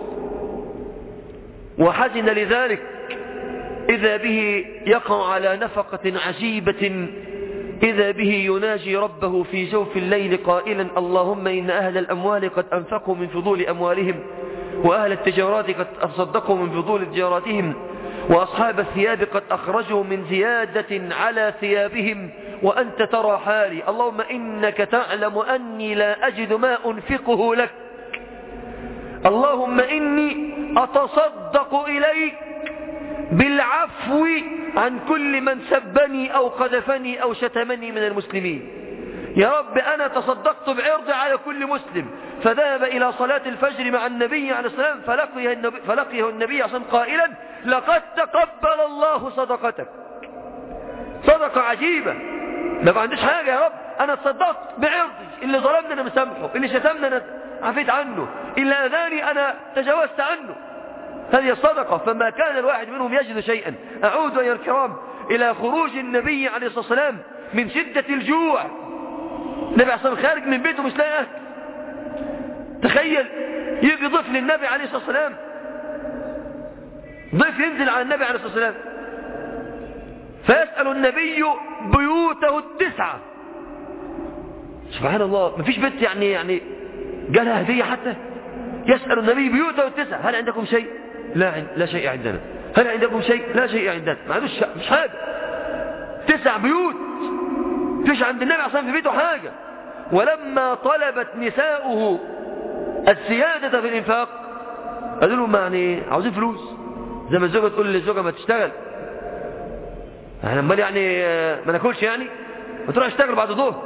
وحزن لذلك، إذا به يقع على نفقة عجيبة، إذا به يناجي ربه في جوف الليل قائلا اللهم إن أهل الأموال قد أنفقوا من فضول أموالهم، وأهل التجارات قد تصدقوا من فضول تجاراتهم، وأصحاب الثياب قد أخرجوا من زيادة على ثيابهم، وأنت ترى حالي، اللهم إنك تعلم أني لا أجد ما أنفقه لك، اللهم إني أتصدق إليك بالعفو عن كل من سبني أو قذفني أو شتمني من المسلمين. يا رب أنا تصدقت بعرض على كل مسلم. فذهب إلى صلاة الفجر مع النبي عليه السلام فلقيه النبي, فلقيه النبي عليه السلام قائلا لقد تقبل الله صدقتك. صدقة عجيبة، ما عنديش حاجة يا رب، أنا تصدقت بعرضي، اللي ظلمني أنا مسامحه، اللي شتمني أنا عفيت عنه، اللي أذاني أنا تجاوزت عنه. هذه الصدقة. فما كان الواحد منهم يجد شيئا. أعود يا الكرام إلى خروج النبي عليه الصلاة والسلام من شدة الجوع. النبي عليه الصلاة والسلام خارج من بيته مش لاقي أكل. تخيل يجي ضيف للنبي عليه الصلاة والسلام، ضيف ينزل على النبي عليه الصلاة والسلام فيسأل النبي بيوته التسعة. سبحان الله، مفيش بيت يعني يعني جالها هدية حتى. يسأل النبي بيوته التسعة هل عندكم شيء؟ لا لا شيء عندنا. هل عندكم شيء؟ لا شيء عندنا. ما عندوش مش حاجة. تسع بيوت، فيش عند النبي عصام في بيته حاجة. ولما طلبت نساؤه الزيادة في الإنفاق قالوا لهم يعني عاوزين فلوس، زي ما الزوجة تقول للزوجة ما تشتغل، احنا امال يعني ما ناكلش يعني، ما تروح اشتغل بعد الظهر.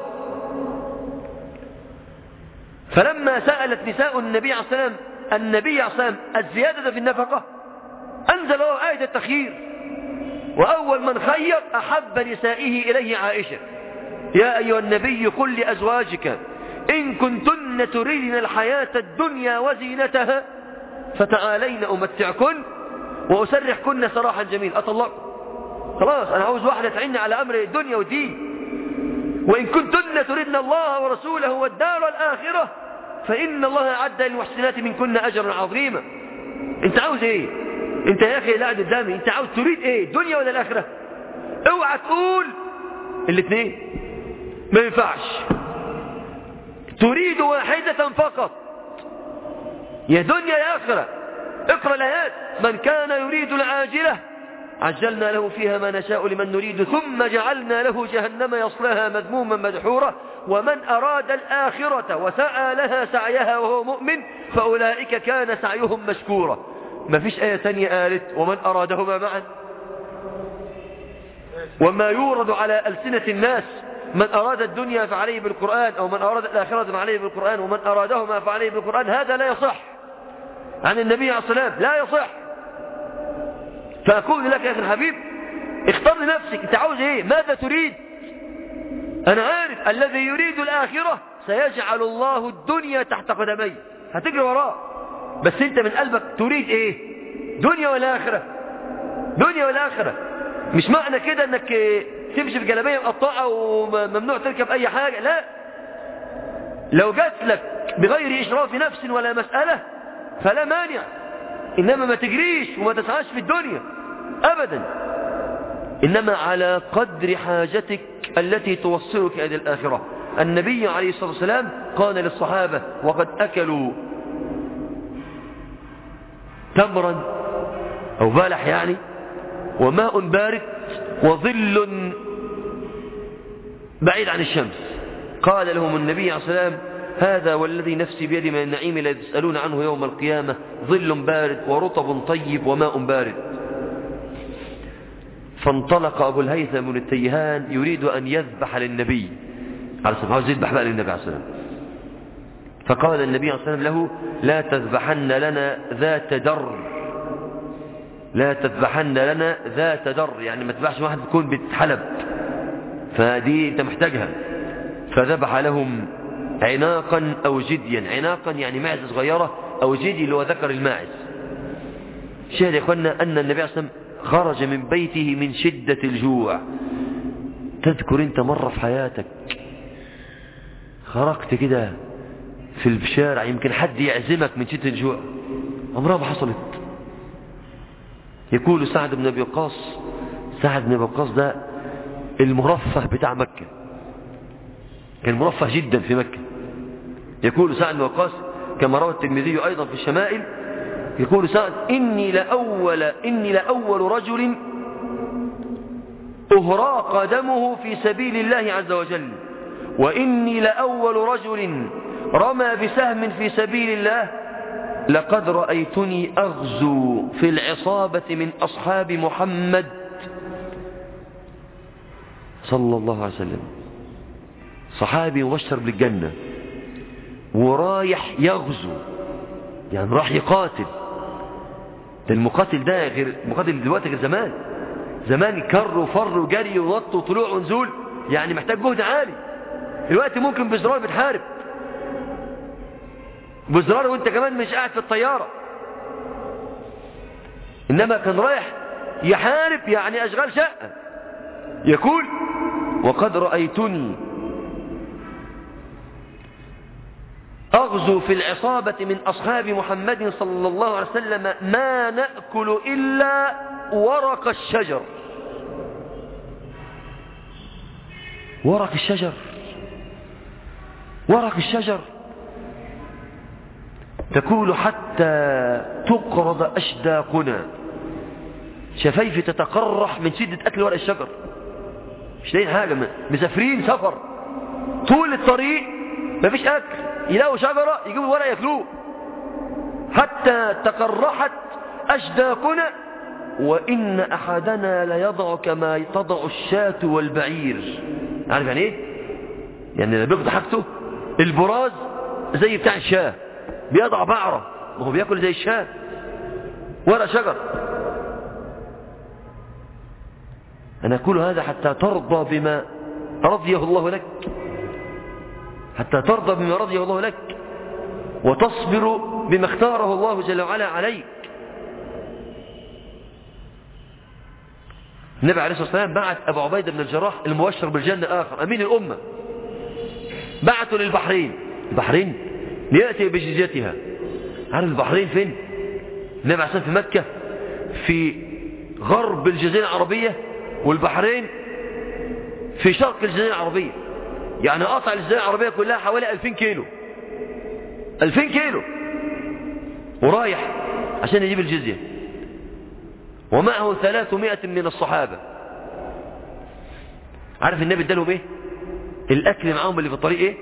فلما سألت نساء النبي عليه الصلاة والسلام النبي عليه الصلاة والسلام الزيادة في النفقة أنزل له آية التخيير، وأول من خير أحب نسائه إليه عائشة: يا أيها النبي قل لأزواجك إن كنتن تريدن الحياة الدنيا وزينتها فتعالين أمتعكن وأسرحكن سراحا جميل. أطلقكم خلاص، أنا عاوز واحدة تعيني على أمر الدنيا والدين. وإن كنتن تريدن الله ورسوله والدار الآخرة فإن الله أعد للمحسنات منكن أجرا عظيما. أنت عاوز إيه؟ أنت يا أخي لا قدامي، أنت عاوز تريد إيه؟ الدنيا ولا الآخرة؟ اوعى تقول الاثنين، ما ينفعش. تريد واحدة فقط، يا دنيا يا آخرة. اقرأ الآيات: من كان يريد العاجلة عجلنا له فيها ما نشاء لمن نريد ثم جعلنا له جهنم يصلها مذموما مدحورا ومن أراد الآخرة وسعى لها سعيها وهو مؤمن فأولئك كان سعيهم مشكورا. ما فيش آية تانية قالت ومن أرادهما معا؟ وما يورد على ألسنة الناس: من أراد الدنيا فعليه بالقرآن، أو من أراد الآخرة فعليه بالقرآن، ومن أرادهما فعليه بالقرآن. هذا لا يصح عن النبي عليه الصلاة والسلام، لا يصح. فأقول لك يا أخي الحبيب اختار لنفسك، أنت عاوز إيه؟ ماذا تريد؟ أنا عارف الذي يريد الآخرة سيجعل الله الدنيا تحت قدميه، هتجري وراه. بس أنت من قلبك تريد إيه؟ دنيا ولا آخرة؟ دنيا ولا آخرة. مش معنى كده أنك تمشي بجلابية مقطعة وممنوع تركب أي حاجة، لا. لو جات لك بغير إشراف نفس ولا مسألة فلا مانع، إنما ما تجريش وما تسعاش في الدنيا أبدا، إنما على قدر حاجتك التي توصلك إلى الآخرة. النبي عليه الصلاة والسلام قال للصحابة وقد أكلوا تمرا أو بلح يعني وماء بارد وظل بعيد عن الشمس، قال لهم النبي عليه الصلاة والسلام: هذا والذي نفسي بيدي من النعيم الذي تسألون عنه يوم القيامة ظل بارد ورطب طيب وماء بارد. فانطلق أبو الهيثم بن التيهان يريد أن يذبح للنبي عليه الصلاة والسلام، عاوز يذبح بقى للنبي عليه الصلاة والسلام. فقال النبي عليه الصلاة والسلام له: لا تذبحن لنا ذات در، لا تذبحن لنا ذات در، يعني ما تذبحش واحد تكون بتحلب، فدي انت محتاجها. فذبح لهم عناقا أو جديا، عناقا يعني معزة صغيرة، أو جدي اللي هو ذكر الماعز. شاهد يا إخوانا أن النبي عليه الصلاة والسلام خرج من بيته من شدة الجوع. تذكر أنت مرة في حياتك خرجت كده في الشارع يمكن حد يعزمك من شدة الجوع؟ عمرها ما حصلت. يقول سعد بن أبي وقاص، سعد بن أبي وقاص ده المرفه بتاع مكة، كان مرفه جدا في مكة. يقول سعد بن وقاص كما روى الترمذي أيضا في الشمائل، يقول سعد: إني لأول, إني لأول رجل أهراق دمه في سبيل الله عز وجل، وإني لأول رجل رمى بسهم في سبيل الله، لقد رأيتني أغزو في العصابة من أصحاب محمد صلى الله عليه وسلم. صحابي مبشر بالجنة ورايح يغزو، يعني راح يقاتل. ده المقاتل ده غير المقاتل دلوقتي، غير زمان. زمان كر وفر وجري ونط وطلوع ونزول، يعني محتاج جهد عالي. دلوقتي ممكن بزرار بتحارب، بزرار وانت كمان مش قاعد في الطيارة. انما كان رايح يحارب، يعني اشغال شقة. يقول: وقد رأيتني أغزو في العصابة من أصحاب محمد صلى الله عليه وسلم ما نأكل إلا ورق الشجر. ورق الشجر، ورق الشجر. تقول: حتى تقرض أشداقنا، شفايفي تتقرح من شدة أكل ورق الشجر. مش لاقيين حاجة، مسافرين سفر طول الطريق ما فيش أكل، يلاقوا شجرة يجيبوا الورق يأكلوه، حتى تقرحت أشداقنا وإن أحدنا ليضع كما تضع الشاة والبعير. عارف يعني إيه؟ يعني اللي بياخد حاجته البراز زي بتاع الشاة، بيضع بعرة وهو بيأكل زي الشاة ورق شجر. أنا أقول هذا حتى ترضى بما رضيه الله لك، حتى ترضى بما رضيه الله لك وتصبر بما اختاره الله جل وعلا عليك. النبي عليه الصلاة والسلام بعث أبو عبيدة بن الجراح المبشر بالجنة آخر أمين الأمة، بعثوا للبحرين، البحرين ليأتي بجزيتها. عارف البحرين فين؟ النبي عليه الصلاة والسلام في مكة في غرب الجزيرة العربية، والبحرين في شرق الجزيرة العربية، يعني قطع الجزيرة العربية كلها حوالي ألفين كيلو، ألفين كيلو ورايح عشان يجيب الجزية، ومعه ثلاثمائة من الصحابة. عارف النبي ادالهم ايه؟ الأكل معهم اللي في الطريق ايه؟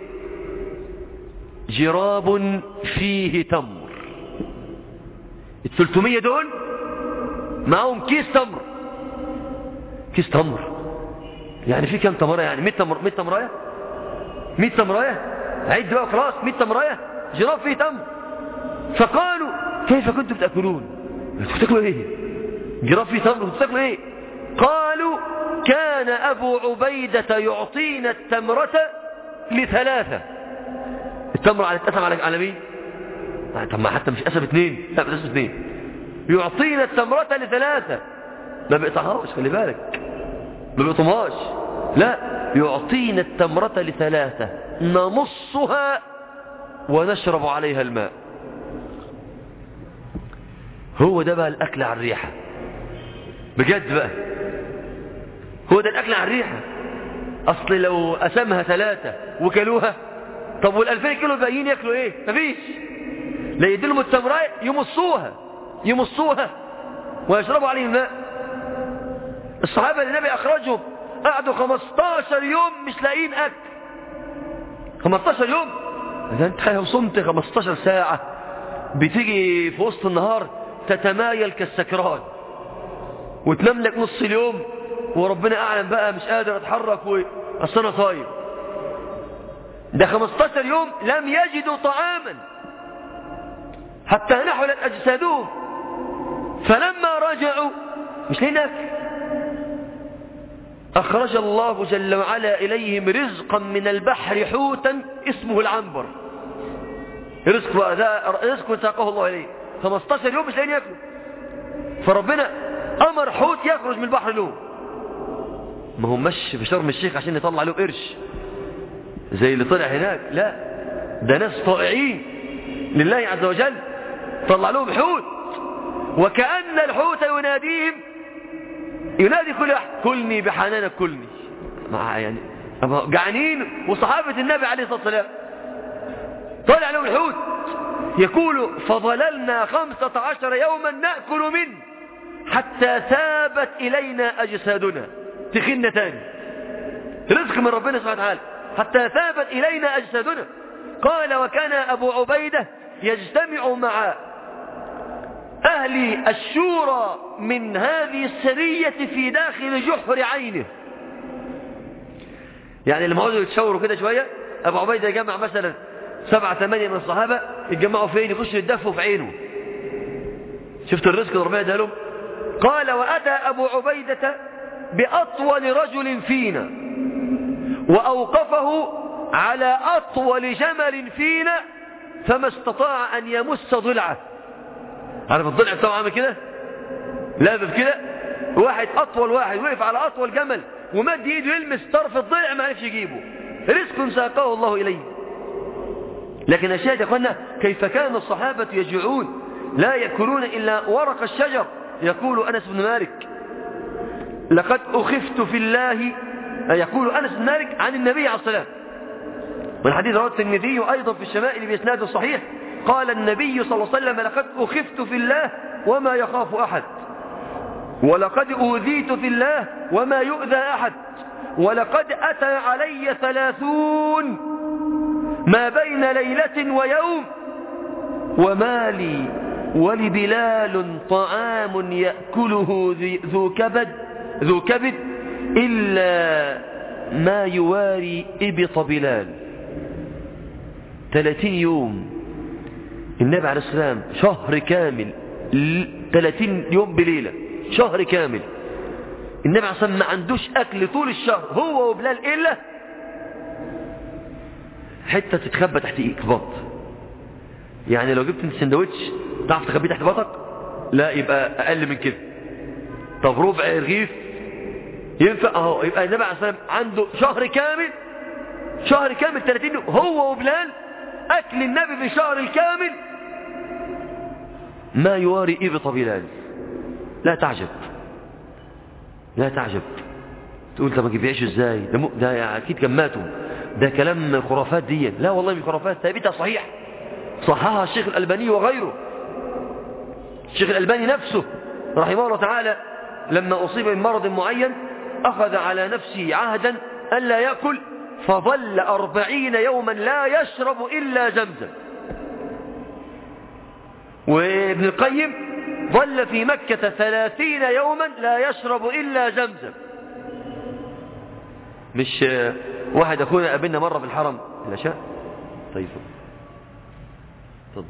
جراب فيه تمر. الثلاثمية دول معهم كيس تمر، كيس تمر يعني في كم تمرة؟ يعني مية تمر، مية تمراية، مية تمراية، عيد بقى خلاص مية تمراية، جراب فيه تمر. فقالوا كيف كنتم تأكلون؟ تأكلوا ايه؟ جراب فيه تمر وتأكلوا ايه؟ قالوا كان أبو عبيدة يعطينا التمرة لثلاثة. التمر على اتقسم على على مين؟ طب ما حتى مش قسم اثنين، لا بس اثنين. يعطينا التمرة لثلاثة، ما بيقطعهاش، خلي بالك، ما بيقطمهاش، لا يعطينا التمرة لثلاثة نمصها ونشرب عليها الماء. هو ده بقى الأكل على الريحة بجد بقى، هو ده الأكل على الريحة. أصل لو قسمها ثلاثة وكلوها، طب والألفين كيلو الباقيين يأكلوا إيه؟ مفيش. لا يدلهم التمراء يمصوها يمصوها ويشربوا عليه الماء. الصحابة اللي النبي أخرجهم قعدوا خمستاشر يوم مش لاقيين أكل، خمستاشر يوم. إذا أنت لو صمت خمستاشر ساعة بتيجي في وسط النهار تتمايل كالسكران وتنام لك نص اليوم وربنا أعلم بقى مش قادر أتحرك وأصل أنا صايم. ده خمستاشر يوم لم يجدوا طعاما حتى نحلت أجسادهم، فلما رجعوا مش لاقيين أكل، أخرج الله جل وعلا إليهم رزقا من البحر حوتا اسمه العنبر. رزق بقى ده رزق ساقه الله إليه، خمستاشر يوم مش لاقيين يأكلوا، فربنا أمر حوت يخرج من البحر له. ما هم مش في شرم الشيخ عشان يطلع له قرش زي اللي طلع هناك، لا ده ناس طائعين لله عز وجل، طلع لهم حوت وكأن الحوت يناديهم، ينادي كل واحد كلني بحنانك كلني، مع يعني جعانين. وصحابة النبي عليه الصلاة والسلام طلع لهم الحوت يقول فظللنا خمسة عشر يوما نأكل منه حتى ثابت إلينا أجسادنا، تخيلنا تاني رزق من ربنا سبحانه وتعالى حتى ثابت إلينا أجسادنا. قال وكان أبو عبيدة يجتمع مع أهل الشورى من هذه السرية في داخل جحر عينه. يعني اللي معوضوا يتشاوروا كده شوية، أبو عبيدة يجمع مثلا سبعة ثمانية من الصحابة يتجمعوا فين؟ يخشوا يتدفوا في عينه. شفت الرزق اللي ربنا اداله. قال وأتى أبو عبيدة بأطول رجل فينا وأوقفه على أطول جمل فينا فما استطاع أن يمس ضلعه. عارف الضلع بتاعه عامل كده لابب كده، واحد أطول واحد وقف على أطول جمل ومد يده يلمس طرف الضلع ما عرفش يجيبه. رزق ساقه الله إليه. لكن الشاهد يا أخوانا كيف كان الصحابة يجوعون لا يأكلون إلا ورق الشجر. يقول أنس بن مالك لقد أخفت في الله، يقول أنس بن مالك عن النبي عليه الصلاة والسلام، والحديث رواه الترمذي أيضا في الشمائل بإسناد صحيح، قال النبي صلى الله عليه وسلم لقد أخفت في الله وما يخاف أحد، ولقد أوذيت في الله وما يؤذى أحد، ولقد أتى علي ثلاثون ما بين ليلة ويوم وما لي ولبلال طعام يأكله ذو كبد ذو كبد إلا ما يواري إبط بلال. ثلاثين يوم النبي عليه السلام، شهر كامل، ثلاثين يوم بليلة، شهر كامل النبي عليه السلام ما عندوش أكل طول الشهر هو وبلال إلا حتة تتخبى تحت إكباط. يعني لو جبت انت سندوتش تعرف تخبيه تحت باطك؟ لا، يبقى أقل من كده. طب ربع رغيف ينفع اهو. يبقى النبي عليه السلام عنده شهر كامل، شهر كامل ثلاثين يوم هو وبلال، أكل النبي في شهر الكامل ما يواري إبط بلال. لا تعجب، لا تعجب. تقول طب ما بيعيشوا ازاي؟ ده, م... ده اكيد كان ماتوا، ده كلام خرافات دي. لا والله من خرافات ثابته صحيح، صححها الشيخ الألباني وغيره. الشيخ الألباني نفسه رحمه الله تعالى لما أصيب بمرض معين أخذ على نفسه عهدا ألا يأكل، فظل أربعين يوما لا يشرب إلا زمزم. وابن القيم ظل في مكة ثلاثين يوما لا يشرب إلا زمزم. مش واحد أخونا قابلنا مرة في الحرم العشاء. طيب تفضل.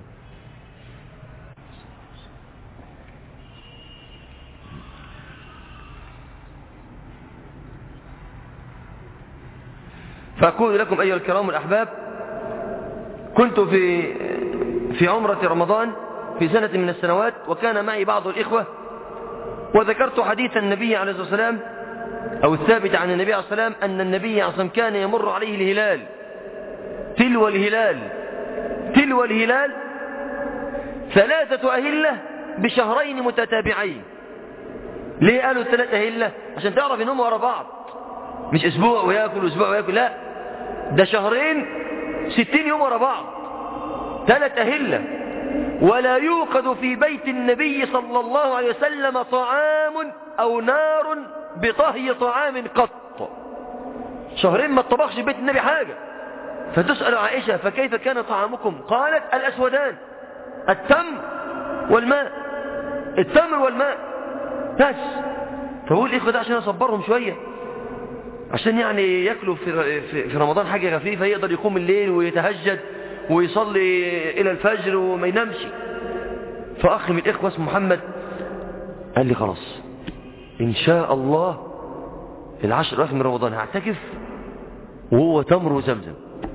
فأقول لكم أيها الكرام الأحباب، كنت في في عمرة رمضان في سنة من السنوات، وكان معي بعض الإخوة، وذكرت حديث النبي عليه الصلاة والسلام أو الثابت عن النبي عليه الصلاة والسلام أن النبي عليه الصلاة والسلام كان يمر عليه الهلال تلو الهلال تلو الهلال ثلاثة أهلة بشهرين متتابعين. ليه قالوا ثلاثة أهلة؟ عشان تعرف إنهم ورا بعض، مش أسبوع ويأكل أسبوع ويأكل، لا ده شهرين ستين يوم ورا بعض، ثلاث أهلة. ولا يوقد في بيت النبي صلى الله عليه وسلم طعام أو نار بطهي طعام قط. شهرين ما اتطبخش في بيت النبي حاجة. فتسأل عائشة فكيف كان طعامكم؟ قالت الأسودان، التمر والماء، التمر والماء بس. فقول الإخوة ده عشان أصبرهم شوية، عشان يعني يأكلوا في, في, في رمضان حاجة خفيفة، يقدر يقوم الليل ويتهجد ويصلي إلى الفجر وما ينامش. فأخ من الإخوة اسمه محمد قال لي خلاص إن شاء الله العشر الأواخر من رمضان هعتكف وهو تمر وزمزم،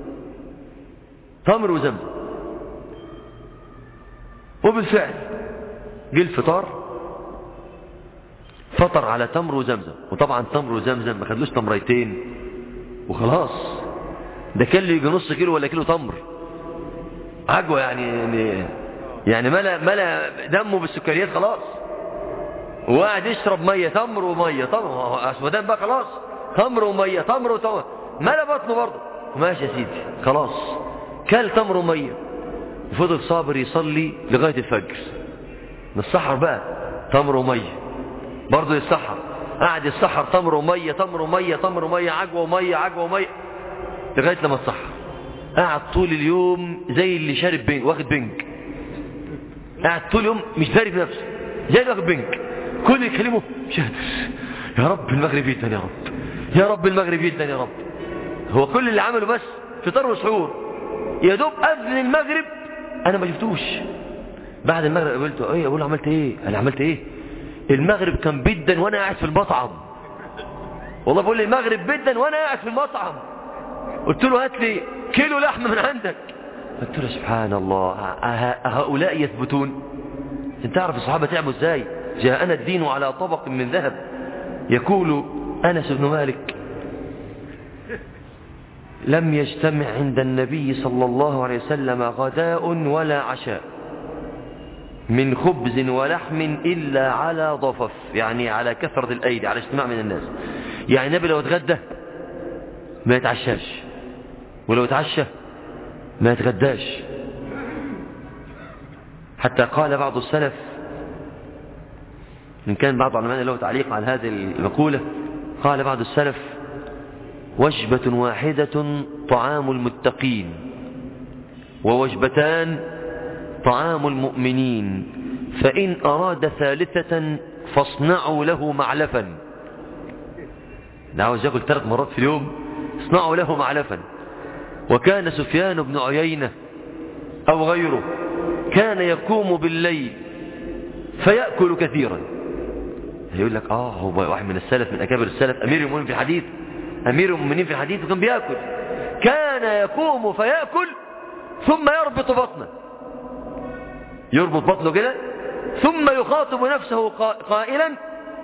تمر وزمزم. وبالفعل جه الفطار، فطر على تمر وزمزم. وطبعا تمر وزمزم ما خدلوش تمريتين وخلاص، ده كان لي يجي نص كيلو ولا كيلو تمر عجوة، يعني يعني ملا ملا دمه بالسكريات خلاص، وقاعد يشرب ميه، تمر وميه، تمر اسودان بقى خلاص، تمر وميه، تمر وتمر، ملا بطنه برضه. ماشي يا سيدي خلاص، كل تمر وميه وفضل صابر يصلي لغايه الفجر. نتسحر بقى تمر وميه برضه، يتسحر، قاعد يتسحر تمر وميه، تمر وميه، تمر وميه، عجوه وميه، عجوه وميه، لغايه لما اتسحر. قاعد طول اليوم زي اللي شارب بنج، واخد بنج، قاعد طول اليوم مش داري بنفسه، زي اللي واخد بنج. كل يكلمه مش قادر، يا رب المغرب يدن، يا رب يا رب المغرب يدن يا رب. هو كل اللي عمله بس فطار وسحور، يا دوب قبل المغرب انا ما شفتوش. بعد المغرب قابلته، ايه اقول له عملت ايه؟ انا عملت ايه؟ المغرب كان بدا وانا قاعد في المطعم. والله بقول لي المغرب بدا وانا قاعد في المطعم. قلت له هات لي كيلو لحمه من عندك. قلت له سبحان الله، هؤلاء يثبتون. انت تعرف الصحابه تعبوا ازاي؟ جاءنا الدين على طبق من ذهب. يقول انس بن مالك لم يجتمع عند النبي صلى الله عليه وسلم غداء ولا عشاء من خبز ولحم إلا على ضفف، يعني على كثرة الأيدي، على اجتماع من الناس. يعني النبي لو اتغدى ما يتعشاش، ولو اتعشى ما يتغداش. حتى قال بعض السلف، إن كان بعض علماء له تعليق على هذه المقولة، قال بعض السلف وجبة واحدة طعام المتقين ووجبتان طعام المؤمنين، فإن أراد ثالثة فاصنعوا له معلفا. ده عاوز يأكل ثلاث مرات في اليوم، اصنعوا له معلفا. وكان سفيان بن عيينة أو غيره كان يقوم بالليل فيأكل كثيرا. يقول لك آه هو واحد من السلف، من أكابر السلف، أمير المؤمنين في الحديث، أمير المؤمنين في الحديث، وكان بيأكل. كان يقوم فيأكل ثم يربط بطنه، يربط بطنه كده، ثم يخاطب نفسه قائلا: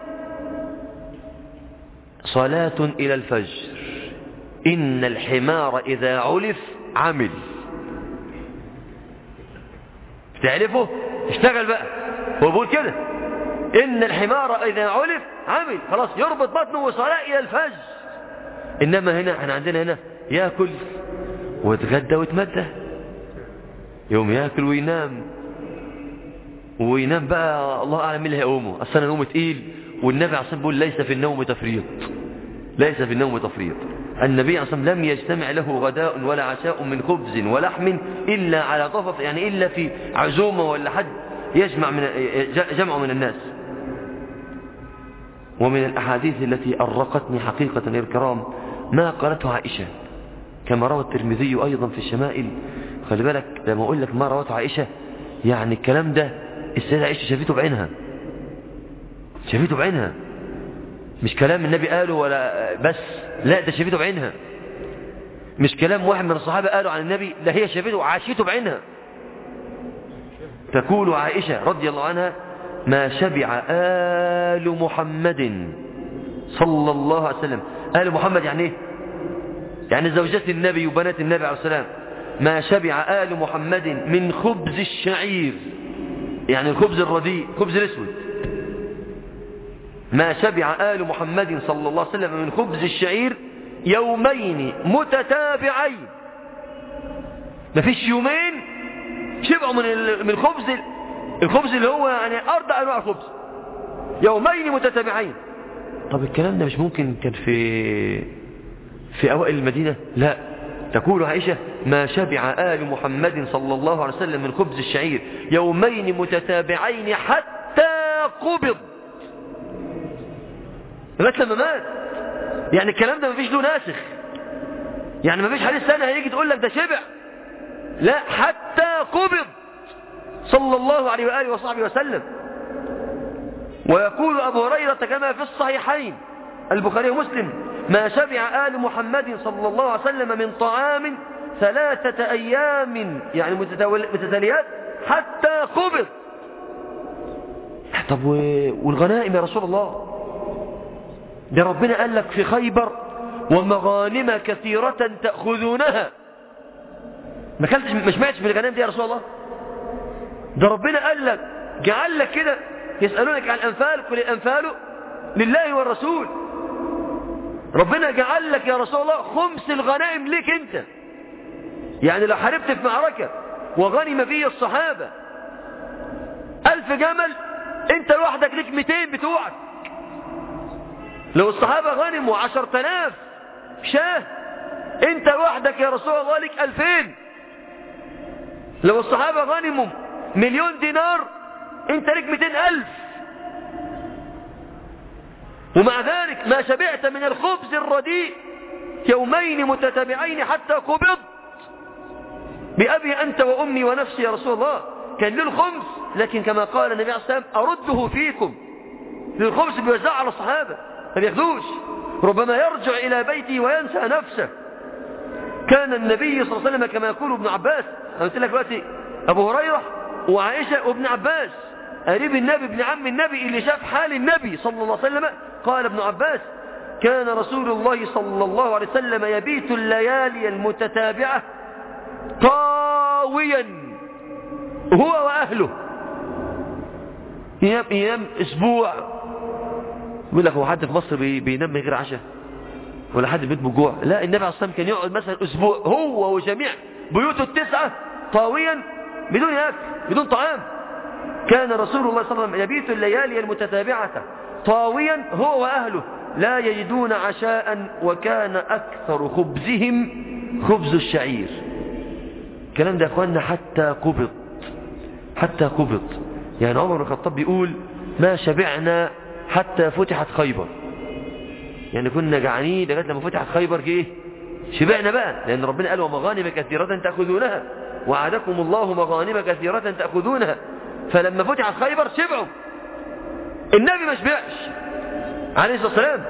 صلاة إلى الفجر إن الحمار إذا علف عمل. تعرفه؟ اشتغل بقى. هو بيقول كده: إن الحمار إذا علف عمل. خلاص يربط بطنه وصلاة إلى الفجر. إنما هنا احنا عندنا هنا يأكل ويتغدى ويتمدى، يوم يأكل وينام، وينام بقى الله أعلم مين اللي هيقومه. أصلا نومه تقيل، والنبي عليه الصلاة والسلام بيقول: ليس في النوم تفريط، ليس في النوم تفريط. النبي عليه الصلاة والسلام لم يجتمع له غداء ولا عشاء من خبز ولحم إلا على ضفف، يعني إلا في عزومة ولا حد يجمع من جمع من الناس. ومن الأحاديث التي أرقتني حقيقة يا الكرام ما قالته عائشة، كما روى الترمذي أيضا في الشمائل. خلي بالك لما أقول لك ما روته عائشة، يعني الكلام ده السيدة عائشة شافته بعينها، شافته بعينها، مش كلام النبي قاله ولا بس، لا ده شافته بعينها، مش كلام واحد من الصحابة قالوا عن النبي، لا هي شافته وعاشته بعينها. تقول عائشة رضي الله عنها: ما شبع آل محمد صلى الله عليه وسلم. آل محمد يعني ايه؟ يعني زوجات النبي وبنات النبي عليه السلام. ما شبع آل محمد من خبز الشعير، يعني الخبز الرديء، خبز الاسود. ما شبع آل محمد صلى الله عليه وسلم من خبز الشعير يومين متتابعين. ما فيش يومين شبعوا من من الخبز، الخبز اللي هو يعني أربع أنواع الخبز، يومين متتابعين. طب الكلام ده مش ممكن كان في في أوائل المدينة؟ لا. تقول عائشة: ما شبع آل محمد صلى الله عليه وسلم من خبز الشعير يومين متتابعين حتى قبض، لغاية لما مات. يعني الكلام ده مفيش له ناسخ، يعني مفيش حديث سنة هيجي تقول لك ده شبع، لا، حتى قبض صلى الله عليه وآله وصحبه وسلم. ويقول أبو هريرة كما في الصحيحين البخاري ومسلم: ما شبع آل محمد صلى الله عليه وسلم من طعام ثلاثة أيام، يعني متتاليات، حتى قبض. طب والغنائم يا رسول الله؟ ده ربنا قال لك في خيبر: ومغانم كثيرة تأخذونها. ما كنتش ما سمعتش بالغنائم دي يا رسول الله؟ ده ربنا قال لك، جعل لك كده: يسألونك عن الأنفال قل الأنفال لله والرسول. ربنا جعل لك يا رسول الله خمس الغنائم ليك انت. يعني لو حاربت في معركة وغنم فيه الصحابة ألف جمل، انت لوحدك ليك مئتين بتوعك. لو الصحابة غنموا عشرة آلاف شاه، انت لوحدك يا رسول الله ليك ألفين. لو الصحابة غنموا مليون دينار، انت ليك مئتين ألف. ومع ذلك ما شبعت من الخبز الرديء يومين متتابعين حتى قبضت. بأبي أنت وأمي ونفسي يا رسول الله، كان له الخمس، لكن كما قال النبي عليه الصلاة والسلام: أرده فيكم. الخمس بيوزع على الصحابة ما بياخدوش، ربما يرجع إلى بيته وينسى نفسه. كان النبي صلى الله عليه وسلم كما يقول ابن عباس، أنا قلت لك دلوقتي أبو هريرة وعائشة وابن عباس، قريب النبي ابن عم النبي اللي شاف حال النبي صلى الله عليه وسلم. قال ابن عباس: كان رسول الله صلى الله عليه وسلم يبيت الليالي المتتابعة طاويا هو وأهله. ينام, ينام أسبوع. يقول لك هو حد في مصر بينام من غير عشاء ولا حد بيت بالجوع؟ لا، النبي عليه الصلاة والسلام كان يقعد مثلا أسبوع هو وجميع بيوته التسعة طاويا بدون أكل بدون طعام. كان رسول الله صلى الله عليه وسلم يبيت الليالي المتتابعة طاويا هو وأهله لا يجدون عشاء، وكان أكثر خبزهم خبز الشعير. الكلام ده يا أخواننا حتى قبض، حتى قبض. يعني عمر بن الخطاب بيقول ما شبعنا حتى فتحت خيبر، يعني كنا جعانين لغاية لما فتحت خيبر ايه شبعنا بقى، لأن ربنا قال ومغانم كثيرة تأخذونها وعدكم الله مغانم كثيرة تأخذونها، فلما فتحت خيبر شبعوا. النبي ما شبعش عليه الصلاة والسلام،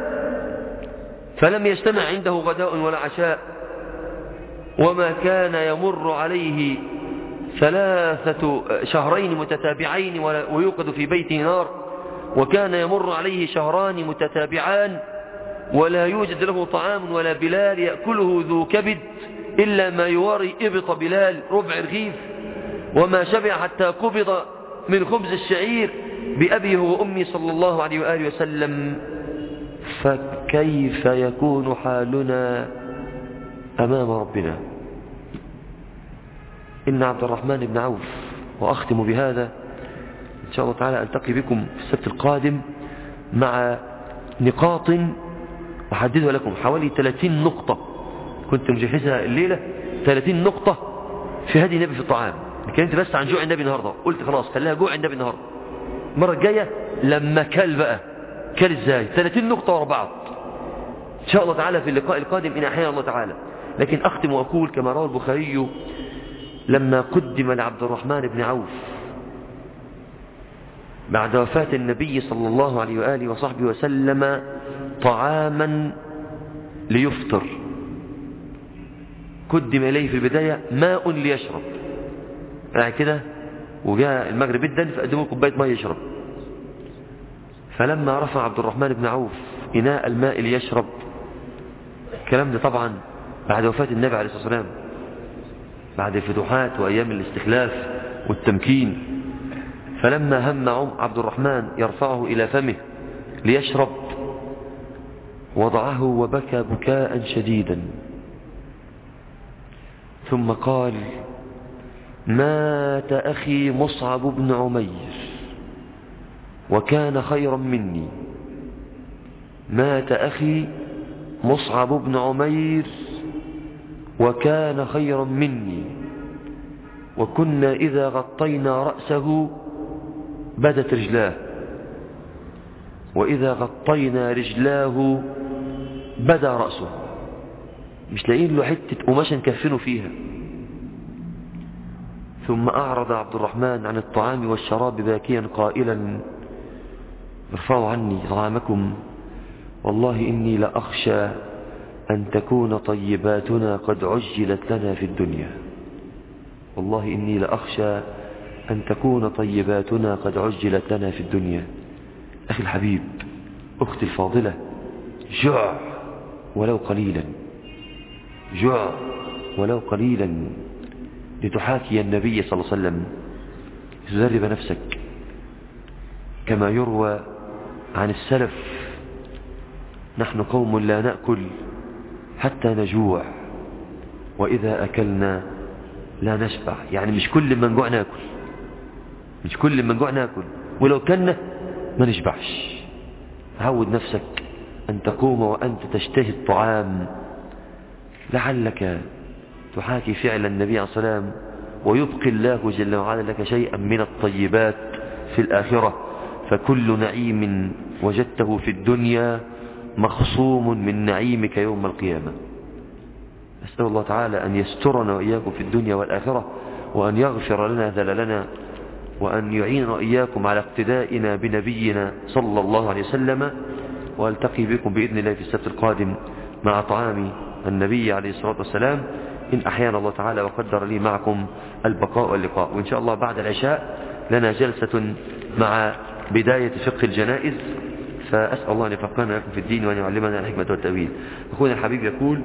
فلم يجتمع عنده غداء ولا عشاء، وما كان يمر عليه ثلاثة شهرين متتابعين ويوقد في بيته نار، وكان يمر عليه شهران متتابعان ولا يوجد له طعام ولا بلال يأكله ذو كبد إلا ما يواري إبط بلال ربع رغيف، وما شبع حتى قبض من خبز الشعير بأبيه وأمي صلى الله عليه وآله وسلم. فكيف يكون حالنا أمام ربنا؟ إن عبد الرحمن بن عوف، وأختم بهذا إن شاء الله تعالى ألتقي بكم في السبت القادم مع نقاط أحددها لكم، حوالي ثلاثين نقطة كنت مجهزها الليلة، ثلاثين نقطة في هدي النبي في الطعام. كنت بس عن جوع النبي النهاردة، قلت خلاص خليها جوع النبي النهاردة، المرة الجاية لما كل بقى كل ازاي، ثلاثين نقطة ورا بعض إن شاء الله تعالى في اللقاء القادم إن أحيانا الله تعالى. لكن أختم وأقول كما روى البخاري لما قدم لعبد الرحمن بن عوف بعد وفاة النبي صلى الله عليه وآله وصحبه وسلم طعاما ليفطر، قدم إليه في البداية ماء ليشرب، يعني كده وجاء المغرب جدا فقدموا كوباية ماء يشرب. فلما رفع عبد الرحمن بن عوف إناء الماء ليشرب، الكلام ده طبعا بعد وفاة النبي عليه الصلاة والسلام، بعد الفتوحات وأيام الاستخلاف والتمكين، فلما هم عبد الرحمن يرفعه إلى فمه ليشرب وضعه وبكى بكاء شديدا، ثم قال مات أخي مصعب بن عمير وكان خيرا مني، مات أخي مصعب بن عمير وكان خيرا مني، وكنا إذا غطينا رأسه بدت رجلاه، وإذا غطينا رجلاه بدا رأسه، مش لاقين له حتة قماشة نكفنه فيها. ثم أعرض عبد الرحمن عن الطعام والشراب باكيا قائلا ارفعوا عني طعامكم، والله إني لأخشى أن تكون طيباتنا قد عجلت لنا في الدنيا، والله إني لأخشى أن تكون طيباتنا قد عجلت لنا في الدنيا. أخي الحبيب، أختي الفاضلة، جع ولو قليلا، جع ولو قليلا لتحاكي النبي صلى الله عليه وسلم، تدرب نفسك كما يروى عن السلف نحن قوم لا نأكل حتى نجوع وإذا أكلنا لا نشبع، يعني مش كل ما نجوع ناكل، مش كل ما نجوع ناكل، ولو كنا ما نشبعش. عود نفسك أن تقوم وأنت تشتهي الطعام، لعلك تحاكي فعل النبي عليه الصلاة والسلام ويبقي الله جل وعلا لك شيئا من الطيبات في الآخرة، فكل نعيم وجدته في الدنيا مخصوم من نعيمك يوم القيامة. أسأل الله تعالى أن يسترنا وإياكم في الدنيا والآخرة، وأن يغفر لنا ذللنا، وأن يعيننا وإياكم على اقتدائنا بنبينا صلى الله عليه وسلم. وألتقي بكم بإذن الله في السبت القادم مع طعام النبي عليه الصلاة والسلام إن أحيانا الله تعالى وقدر لي معكم البقاء واللقاء. وإن شاء الله بعد العشاء لنا جلسة مع بداية فقه الجنائز، فأسأل الله أن يفقهنا لكم في الدين وأن يعلمنا الحكمة والتأويل. أخونا الحبيب يقول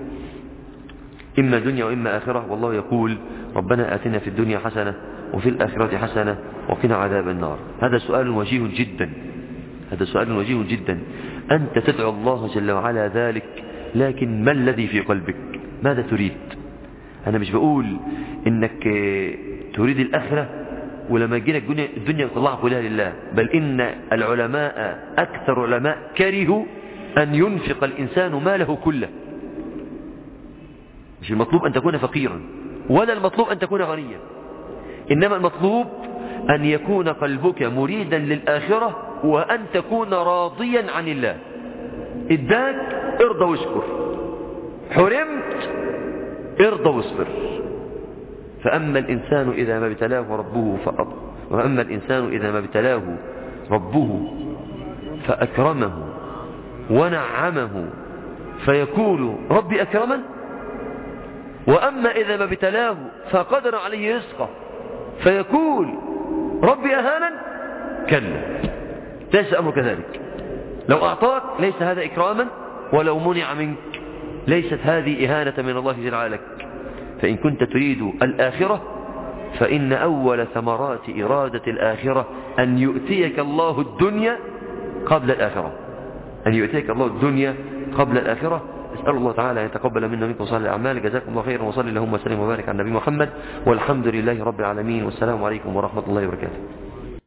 إما دنيا وإما آخرة، والله يقول ربنا آتنا في الدنيا حسنة وفي الآخرة حسنة وقنا عذاب النار. هذا سؤال وجيه جدا، هذا سؤال وجيه جدا. أنت تدعو الله جل وعلا ذلك، لكن ما الذي في قلبك؟ ماذا تريد؟ أنا مش بقول إنك تريد الآخرة ولما يجيلك الدنيا تطلعها كلها لله، بل إن العلماء أكثر علماء كرهوا أن ينفق الإنسان ماله كله. مش المطلوب أن تكون فقيرا، ولا المطلوب أن تكون غنيا، إنما المطلوب أن يكون قلبك مريدا للآخرة وأن تكون راضيا عن الله. اداك ارضى واشكر، حرمت ارضى واصبر. فأما الإنسان إذا ما ابتلاه ربه فأض وأما الإنسان إذا ما ابتلاه ربه فأكرمه ونعمه فيقول ربي أكرمن، وأما إذا ما ابتلاه فقدر عليه رزقه فيقول ربي أهانن، كلا ليس الأمر كذلك. لو أعطاك ليس هذا إكراما، ولو منع منك ليست هذه إهانة من الله جل وعلا لك. فإن كنت تريد الآخرة فإن أول ثمرات إرادة الآخرة أن يؤتيك الله الدنيا قبل الآخرة، أن يؤتيك الله الدنيا قبل الآخرة. أسأل الله تعالى أن يتقبل منا منكم صالح الأعمال. جزاكم الله خيرا، وصلي اللهم وسلم وبارك على النبي محمد، والحمد لله رب العالمين، والسلام عليكم ورحمة الله وبركاته.